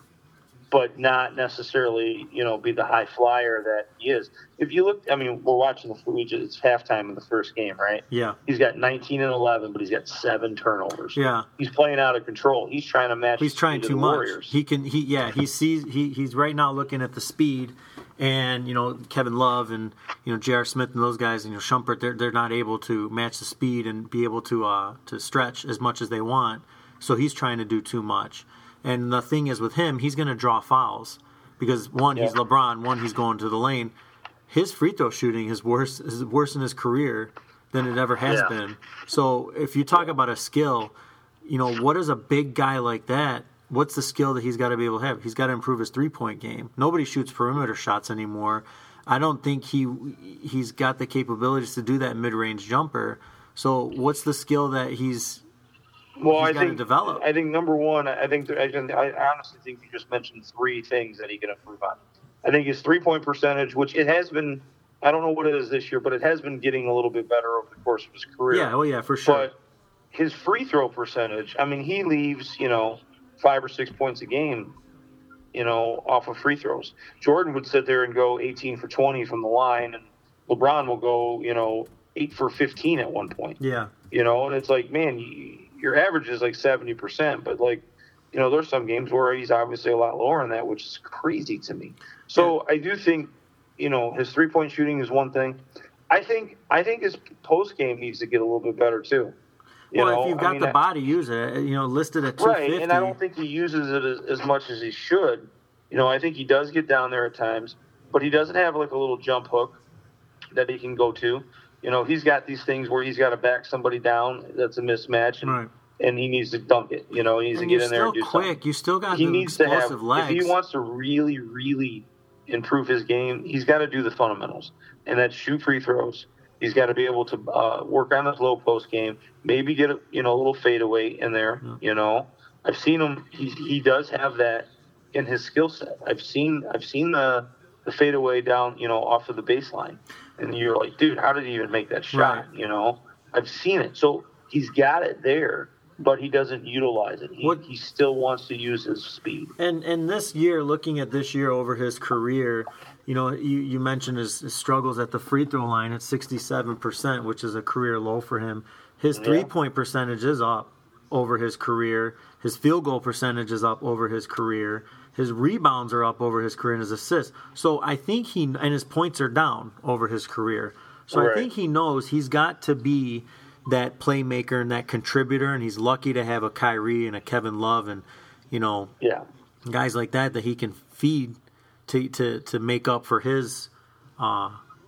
but not necessarily, you know, be the high flyer that he is. If you look, I mean, we're watching the footage. It's halftime in the first game, right?
Yeah.
He's got nineteen and eleven, but he's got seven turnovers.
Yeah.
He's playing out of control. He's trying to match.
He's trying too much.
Warriors.
He can. He yeah. He sees. He he's right now looking at the speed, and you know Kevin Love and you know J R. Smith and those guys and you know Shumpert. They're they're not able to match the speed and be able to uh to stretch as much as they want. So he's trying to do too much. And the thing is with him, he's going to draw fouls. Because, one, yeah. he's LeBron. One, he's going to the lane. His free throw shooting is worse is worse in his career than it ever has
yeah.
been. So if you talk about a skill, you know, what is a big guy like that, what's the skill that he's got to be able to have? He's got to improve his three-point game. Nobody shoots perimeter shots anymore. I don't think he, he's got the capabilities to do that mid-range jumper. So what's the skill that he's
Well,
he's
I
got
think
to develop?
I think number one, I think I, I honestly think you just mentioned three things that he can improve on. I think his three-point percentage, which it has been, I don't know what it is this year, but it has been getting a little bit better over the course of his career.
Yeah, oh yeah, for sure.
But his free throw percentage, I mean, he leaves, you know, five or six points a game, you know, off of free throws. Jordan would sit there and go eighteen for twenty from the line, and LeBron will go, you know, eight for fifteen at one point.
Yeah.
You know, and it's like, man, you, your average is like seventy percent, but like, you know, there's some games where he's obviously a lot lower than that, which is crazy to me. So I do think, you know, his three-point shooting is one thing. I think I think his post-game needs to get a little bit better too. You
well,
know?
if you've got
I mean,
the body, use it. You know, listed at two fifty.
Right, and I don't think he uses it as, as much as he should. You know, I think he does get down there at times, but he doesn't have like a little jump hook that he can go to. You know, he's got these things where he's got to back somebody down. That's a mismatch. And,
right.
And he needs to dunk it. You know, he needs
and
to get in there and do
quick.
something.
You still got
he
the
needs to
explosive
have,
legs.
If he wants to really, really improve his game, he's got to do the fundamentals. And that's shoot free throws. He's got to be able to uh, work on his low post game, maybe get a, you know, a little fadeaway in there. Yeah. You know, I've seen him. He he does have that in his skill set. I've seen I've seen the the fadeaway down, you know, off of the baseline, and you're like, dude, how did he even make that shot? Right. You know, I've seen it. So he's got it there, but he doesn't utilize it. He, he still wants to use his speed.
And and this year, looking at this year over his career, you know, you, you mentioned his, his struggles at the free throw line at sixty-seven percent, which is a career low for him. His yeah. three-point percentage is up over his career. His field goal percentage is up over his career. His rebounds are up over his career and his assists. So I think he, and his points are down over his career. So right. I think he knows he's got to be that playmaker and that contributor, and he's lucky to have a Kyrie and a Kevin Love and, you know,
yeah.
guys like that that he can feed to to, to make up for his uh,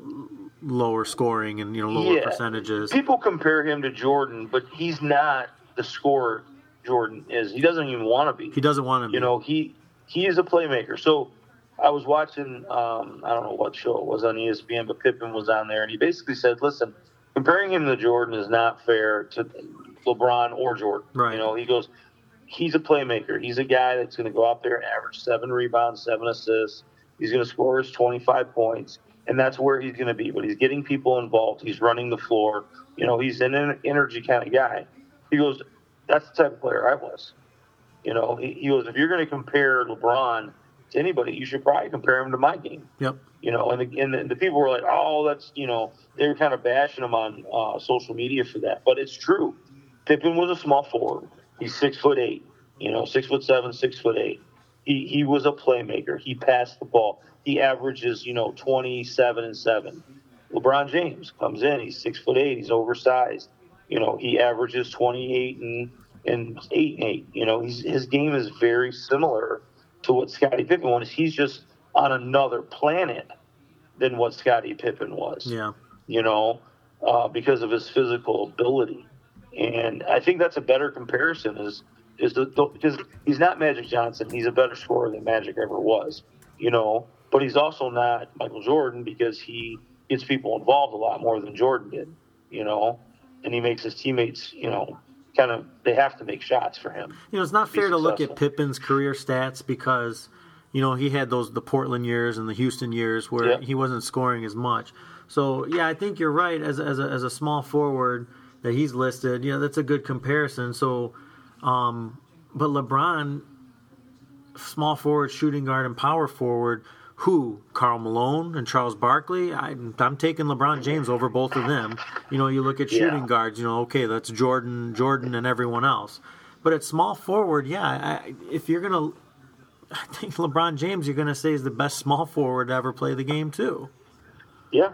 lower scoring and, you know, lower
yeah.
percentages.
People compare him to Jordan, but he's not the scorer Jordan is. He doesn't even want to be.
He doesn't want to be.
You know, he he is a playmaker. So I was watching, um, I don't know what show it was on E S P N, but Pippen was on there, and he basically said, listen, comparing him to Jordan is not fair to LeBron or Jordan.
Right.
You know, he goes, he's a playmaker. He's a guy that's going to go out there and average seven rebounds, seven assists. He's going to score his twenty-five points, and that's where he's going to be. But he's getting people involved. He's running the floor. You know, he's an energy kind of guy. He goes, that's the type of player I was. You know, he, he goes, if you're going to compare LeBron to anybody, you should probably compare him to my game.
Yep.
You know, and the, and the, the people were like, oh, that's, you know, they were kind of bashing him on uh, social media for that. But it's true. Pippen was a small forward. He's six foot eight, you know, six foot seven, six foot eight. He he was a playmaker. He passed the ball. He averages, you know, twenty-seven and seven. LeBron James comes in. He's six foot eight. He's oversized. You know, he averages twenty-eight and and eight and eight. You know, he's, his game is very similar to what Scottie Pippen was. He's just on another planet than what Scottie Pippen was.
Yeah.
You know, uh, because of his physical ability. And I think that's a better comparison is is the, the, because he's not Magic Johnson. He's a better scorer than Magic ever was, you know, but he's also not Michael Jordan because he gets people involved a lot more than Jordan did, you know, and he makes his teammates, you know, kind of, they have to make shots for him.
You know, it's not fair to look
successful.
at Pippen's career stats because, you know, he had those, the Portland years and the Houston years where
Yeah.
he wasn't scoring as much. So, yeah, I think you're right. As, as, a, as a small forward that he's listed, you know, that's a good comparison. So, um, but LeBron, small forward, shooting guard, and power forward, who? Karl Malone and Charles Barkley? I, I'm taking LeBron James over both of them. You know, you look at shooting
Yeah.
guards, you know, okay, that's Jordan, Jordan, and everyone else. But at small forward, yeah, I, if you're going to, I think LeBron James, you're going to say is the best small forward to ever play the game, too.
Yeah.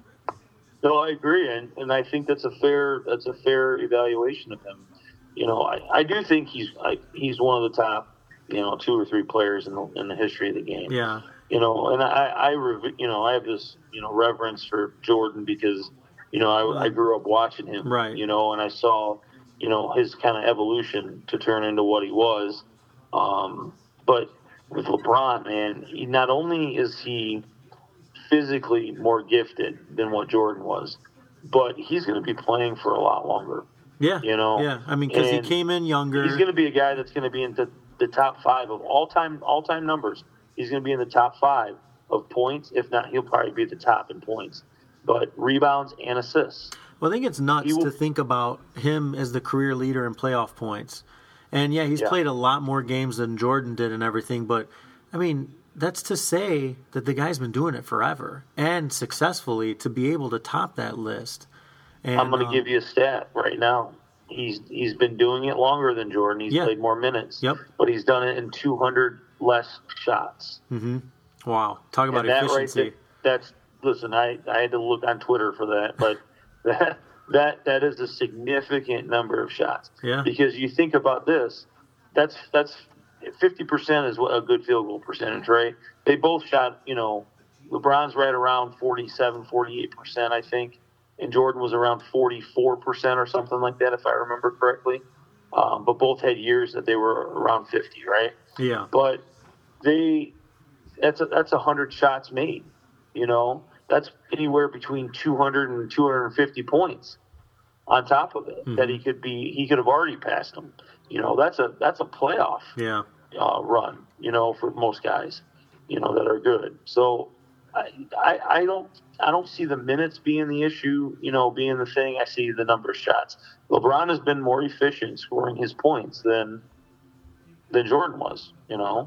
No, I agree, and, and I think that's a fair that's a fair evaluation of him. You know, I, I do think he's I, he's one of the top, you know, two or three players in the in the history of the game.
Yeah.
You know, and I, I rev- you know, I have this, you know, reverence for Jordan because, you know, I, I grew up watching him,
Right.
you know, and I saw, you know, his kind of evolution to turn into what he was. Um, but with LeBron, man, he not only is he physically more gifted than what Jordan was, but he's going to be playing for a lot longer.
Yeah.
You know?
Yeah. I mean, because he
And
came in younger.
He's going to be a guy that's going to be in the, the top five of all-time all-time numbers. He's going to be in the top five of points. If not, he'll probably be at the top in points. But rebounds and assists.
Well, I think it's nuts
He will-
to think about him as the career leader in playoff points. And, yeah, he's
Yeah.
played a lot more games than Jordan did and everything. But, I mean, that's to say that the guy's been doing it forever and successfully to be able to top that list. And,
I'm going to
um,
give you a stat right now. He's He's been doing it longer than Jordan. He's
Yeah.
played more minutes.
Yep.
But he's done it in two hundred less shots.
Mm-hmm. Wow. Talk about
And that
efficiency.
right there, that's listen. I, I had to look on Twitter for that, but that that that is a significant number of shots.
Yeah.
Because you think about this, that's that's fifty percent is what a good field goal percentage, right? They both shot. You know, LeBron's right around forty-seven, forty-eight percent, I think, and Jordan was around forty-four percent or something like that, if I remember correctly. Um, but both had years that they were around fifty, right?
Yeah.
But they that's a, that's one hundred shots made, you know. That's anywhere between two hundred and two hundred fifty points on top of it
Mm-hmm.
that he could be he could have already passed them. You know, that's a that's a playoff
Yeah.
uh, run, you know, for most guys, you know, that are good. So I, I I don't I don't see the minutes being the issue, you know, being the thing. I see the number of shots. LeBron has been more efficient scoring his points than than Jordan was, you know.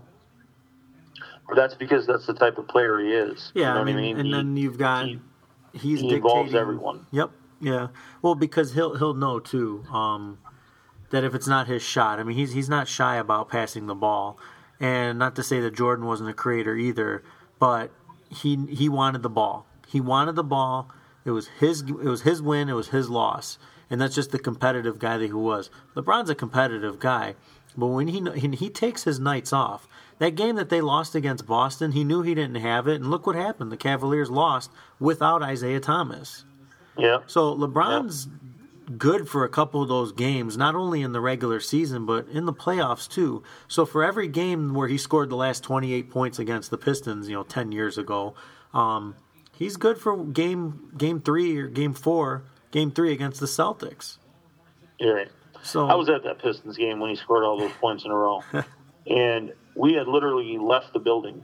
But that's because that's the type of player he is.
Yeah,
you know
I mean,
what I mean?
and
He-
then you've got
he-
he's
he
dictating
involves everyone.
Yep, yeah. Well, because he'll he'll know too um, that if it's not his shot, I mean, he's he's not shy about passing the ball, and not to say that Jordan wasn't a creator either, but he he wanted the ball. He wanted the ball. It was his it was his win. It was his loss, and that's just the competitive guy that he was. LeBron's a competitive guy, but when he he, he takes his nights off. That game that they lost against Boston, he knew he didn't have it, and look what happened. The Cavaliers lost without Isaiah Thomas.
Yeah.
So LeBron's good for a couple of those games, not only in the regular season, but in the playoffs too. So for every game where he scored the last twenty-eight points against the Pistons, you know, ten years ago, um, he's good for game game three or game four, game three against the Celtics.
You're right.
So
I was at that Pistons game when he scored all those points in a row. And we had literally left the building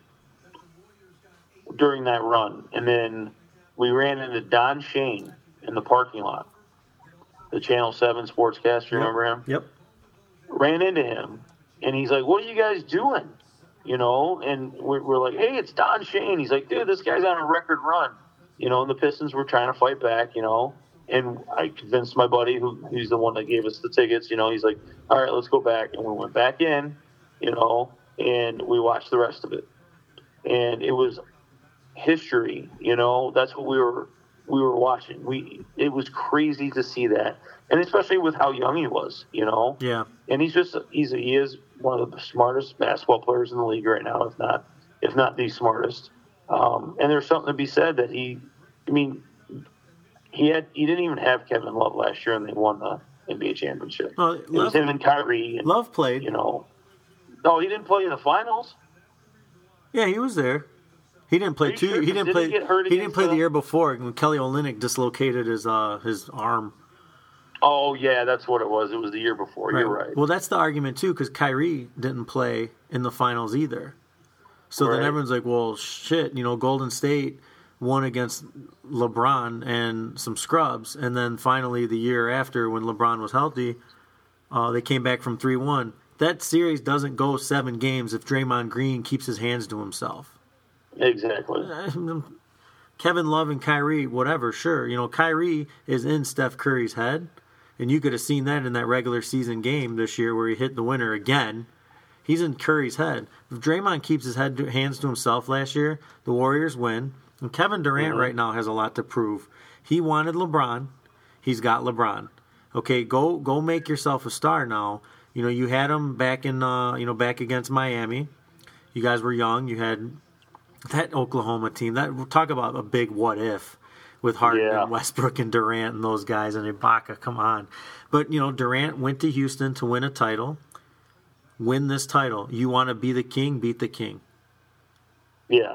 during that run. And then we ran into Don Shane in the parking lot, the Channel seven sportscaster. You remember him?
Yep.
Ran into him, and he's like, what are you guys doing? You know, and we're, we're like, hey, it's Don Shane. He's like, dude, this guy's on a record run. You know, and the Pistons were trying to fight back, you know. And I convinced my buddy, who who's the one that gave us the tickets, you know, he's like, all right, let's go back. And we went back in, you know, and we watched the rest of it. And it was history, you know. That's what we were we were watching. We it was crazy to see that, and especially with how young he was, you know.
Yeah.
And he's just he's he is one of the smartest basketball players in the league right now, if not if not the smartest. Um, and there's something to be said that he, I mean, he had he didn't even have Kevin Love last year, and they won the N B A championship.
Well,
it
Love,
was him and Kyrie. And,
Love played.
You know, no, he didn't play in the finals.
Yeah, he was there. He didn't play two.
Sure?
He didn't
did
play.
He, get hurt
he didn't play
the,
the year before when Kelly Olynyk dislocated his uh, his arm.
Oh yeah, that's what it was. It was the year before.
Right.
You're right.
Well, that's the argument too, because Kyrie didn't play in the finals either. So
right.
then everyone's like, "Well, shit," you know, Golden State won against LeBron and some scrubs, and then finally the year after, when LeBron was healthy, uh, they came back from three one. That series doesn't go seven games if Draymond Green keeps his hands to himself.
Exactly.
Kevin Love and Kyrie, whatever, sure. You know, Kyrie is in Steph Curry's head, and you could have seen that in that regular season game this year where he hit the winner again. He's in Curry's head. If Draymond keeps his head to, hands to himself last year, the Warriors win. And Kevin Durant mm-hmm. right now has a lot to prove. He wanted LeBron. He's got LeBron. Okay, go go make yourself a star now. You know, you had him back in, uh, you know, back against Miami. You guys were young. You had that Oklahoma team. That we'll talk about a big what if with Harden
yeah.
and Westbrook and Durant and those guys and Ibaka. Come on, but you know, Durant went to Houston to win a title. Win this title. You want to be the king? Beat the king.
Yeah.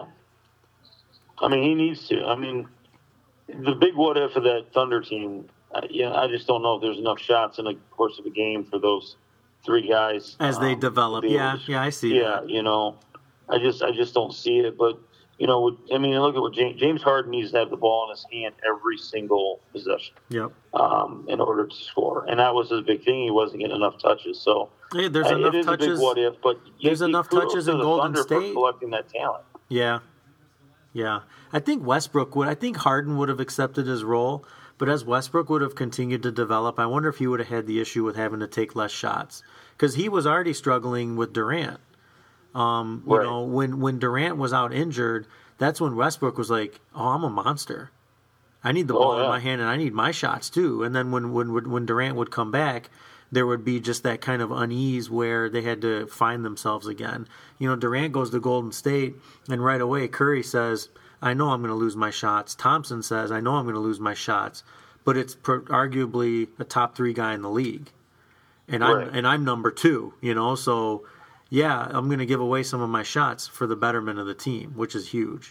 I mean, he needs to. I mean, the big what if of that Thunder team. Uh, yeah, I just don't know if there's enough shots in the course of a game for those three guys
as they
um,
develop. Yeah,
to,
yeah, I see.
Yeah,
that.
you know, I just, I just don't see it. But you know, I mean, look at what James, James Harden needs to have the ball in his hand every single possession.
Yep.
Um, in order to score, and that was his big thing. He wasn't getting enough touches. So
hey, there's
uh,
enough
it is
touches.
A big what if? But
there's enough touches in Golden
Thunder
State
for collecting that talent.
Yeah. Yeah. I think Westbrook would. I think Harden would have accepted his role. But as Westbrook would have continued to develop, I wonder if he would have had the issue with having to take less shots. Because he was already struggling with Durant. Um, you
right.
know, when, when Durant was out injured, that's when Westbrook was like, oh, I'm a monster. I need the ball
oh, yeah.
in my hand, and I need my shots too. And then when, when, when Durant would come back, there would be just that kind of unease where they had to find themselves again. You know, Durant goes to Golden State, and right away Curry says, I know I'm going to lose my shots. Thompson says, I know I'm going to lose my shots. But it's per- arguably a top three guy in the league. And
right.
I'm and I'm number two, you know. So, yeah, I'm going to give away some of my shots for the betterment of the team, which is huge.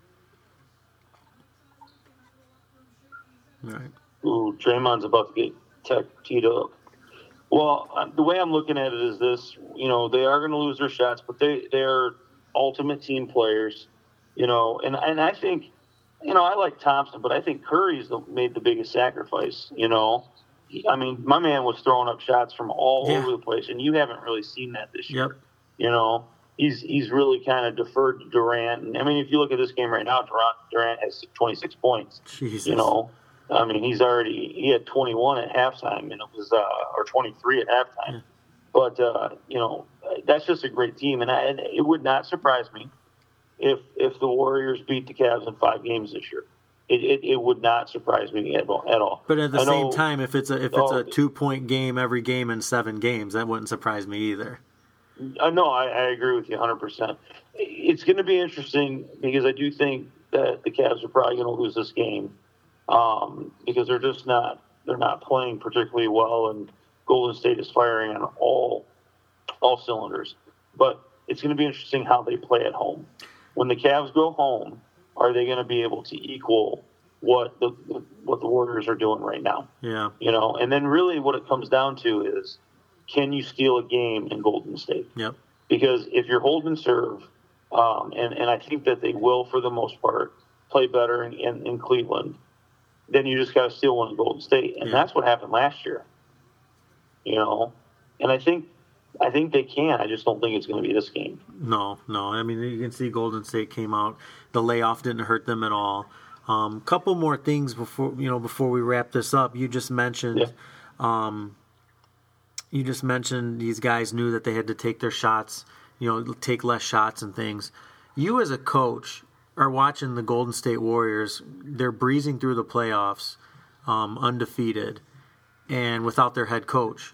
All right.
Ooh, Draymond's about to get tech teed up. Well, the way I'm looking at it is this. You know, they are going to lose their shots, but they, they're ultimate team players. You know, and, and I think, you know, I like Thompson, but I think Curry's the, made the biggest sacrifice, you know. He, I mean, my man was throwing up shots from all
yeah.
over the place, and you haven't really seen that this year.
Yep.
You know, he's he's really kind of deferred to Durant. And, I mean, if you look at this game right now, Durant, Durant has twenty-six points.
Jesus.
You know, I mean, he's already, he had twenty-one at halftime, and it was, uh, or twenty-three at halftime. Yeah. But, uh, you know, that's just a great team, and, I, and it would not surprise me if if the Warriors beat the Cavs in five games this year. It it, it would not surprise me at all. At all.
But at the
I
same
know,
time, if it's a if it's
oh,
a two point game every game in seven games, that wouldn't surprise me either.
I know, I, I agree with you one hundred percent. It's going to be interesting because I do think that the Cavs are probably going to lose this game um, because they're just not they're not playing particularly well, and Golden State is firing on all all cylinders. But it's going to be interesting how they play at home. When the Cavs go home, are they going to be able to equal what the what the Warriors are doing right now?
Yeah.
You know, and then really what it comes down to is, can you steal a game in Golden State?
Yep.
Because if you're holding serve, um, and, and I think that they will for the most part play better in, in, in Cleveland, then you just got to steal one in Golden State. And
yeah.
that's what happened last year. You know, and I think I think they can. I just don't think it's going to be this game.
No, no. I mean, you can see Golden State came out. The layoff didn't hurt them at all. Um, couple more things before you know before we wrap this up. You just mentioned,
yeah.
um, you just mentioned these guys knew that they had to take their shots you know, take less shots and things. You as a coach are watching the Golden State Warriors. They're breezing through the playoffs, um, undefeated, and without their head coach.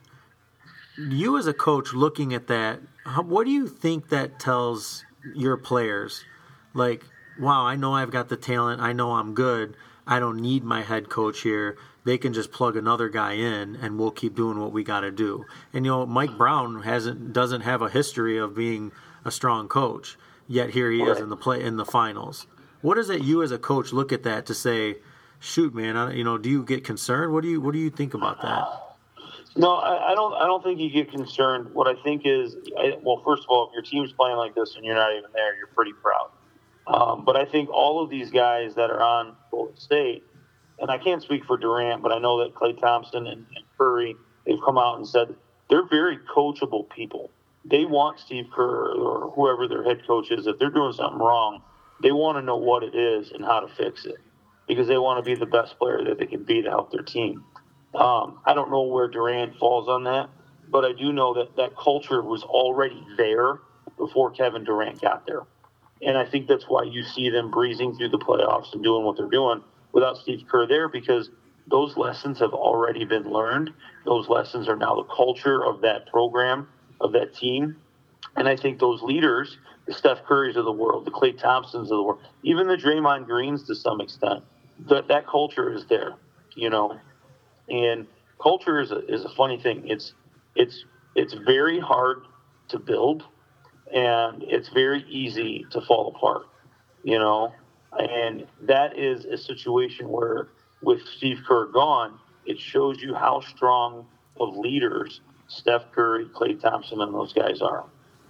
You as a coach looking at that, how, what do you think that tells your players? Like, wow, I know I've got the talent. I know I'm good. I don't need my head coach here. They can just plug another guy in, and we'll keep doing what we got to do. And, you know, Mike Brown hasn't doesn't have a history of being a strong coach, yet here he is in the play in the finals. What is it you as a coach look at that to say, shoot, man, I, you know, do you get concerned? What do you what do you think about that?
No, I, I don't. I don't think you get concerned. What I think is, I, well, first of all, if your team's playing like this and you're not even there, you're pretty proud. Um, but I think all of these guys that are on Golden State, and I can't speak for Durant, but I know that Klay Thompson and, and Curry, they've come out and said they're very coachable people. They want Steve Kerr or whoever their head coach is, if they're doing something wrong, they want to know what it is and how to fix it because they want to be the best player that they can be to help their team. Um, I don't know where Durant falls on that, but I do know that that culture was already there before Kevin Durant got there. And I think that's why you see them breezing through the playoffs and doing what they're doing without Steve Kerr there, because those lessons have already been learned. Those lessons are now the culture of that program, of that team. And I think those leaders, the Steph Currys of the world, the Klay Thompsons of the world, even the Draymond Greens to some extent, that that culture is there, you know. And culture is a, is a funny thing. It's it's it's very hard to build, and it's very easy to fall apart, you know. And that is a situation where, with Steve Kerr gone, it shows you how strong of leaders Steph Curry, Klay Thompson, and those guys are.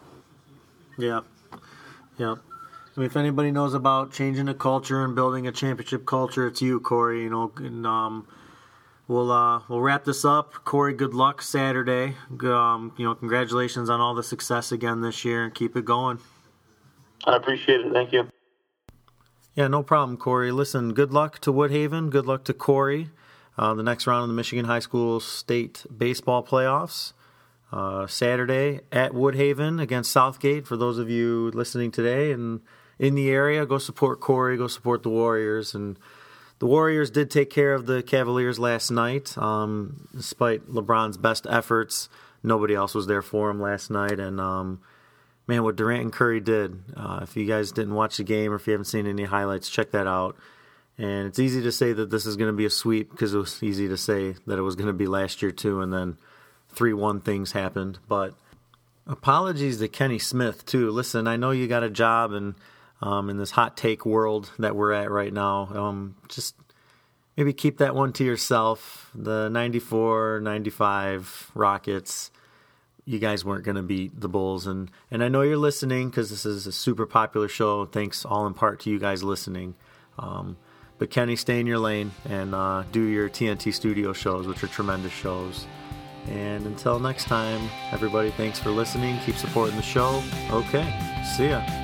Yeah, yeah. I mean, if anybody knows about changing a culture and building a championship culture, it's you, Corey. You know, and um, we'll uh, we'll wrap this up. Corey, good luck Saturday. Um, you know, congratulations on all the success again this year, and keep it going.
I appreciate it. Thank you.
Yeah, no problem, Corey. Listen, good luck to Woodhaven. Good luck to Corey. Uh, the next round of the Michigan High School State Baseball Playoffs. Uh, Saturday at Woodhaven against Southgate. For those of you listening today and in the area, go support Corey. Go support the Warriors. And the Warriors did take care of the Cavaliers last night. Um, despite LeBron's best efforts, nobody else was there for him last night. And um, man, what Durant and Curry did, uh, if you guys didn't watch the game or if you haven't seen any highlights, check that out. And it's easy to say that this is going to be a sweep because it was easy to say that it was going to be last year too, and then three one things happened. But apologies to Kenny Smith too. Listen, I know you got a job and um, in this hot take world that we're at right now, um, just maybe keep that one to yourself. The ninety-four ninety-five Rockets, you guys weren't going to beat the Bulls. And, and I know you're listening because this is a super popular show. Thanks all in part to you guys listening. Um, but Kenny, stay in your lane and uh, do your T N T studio shows, which are tremendous shows. And until next time, everybody, thanks for listening. Keep supporting the show. Okay, see ya.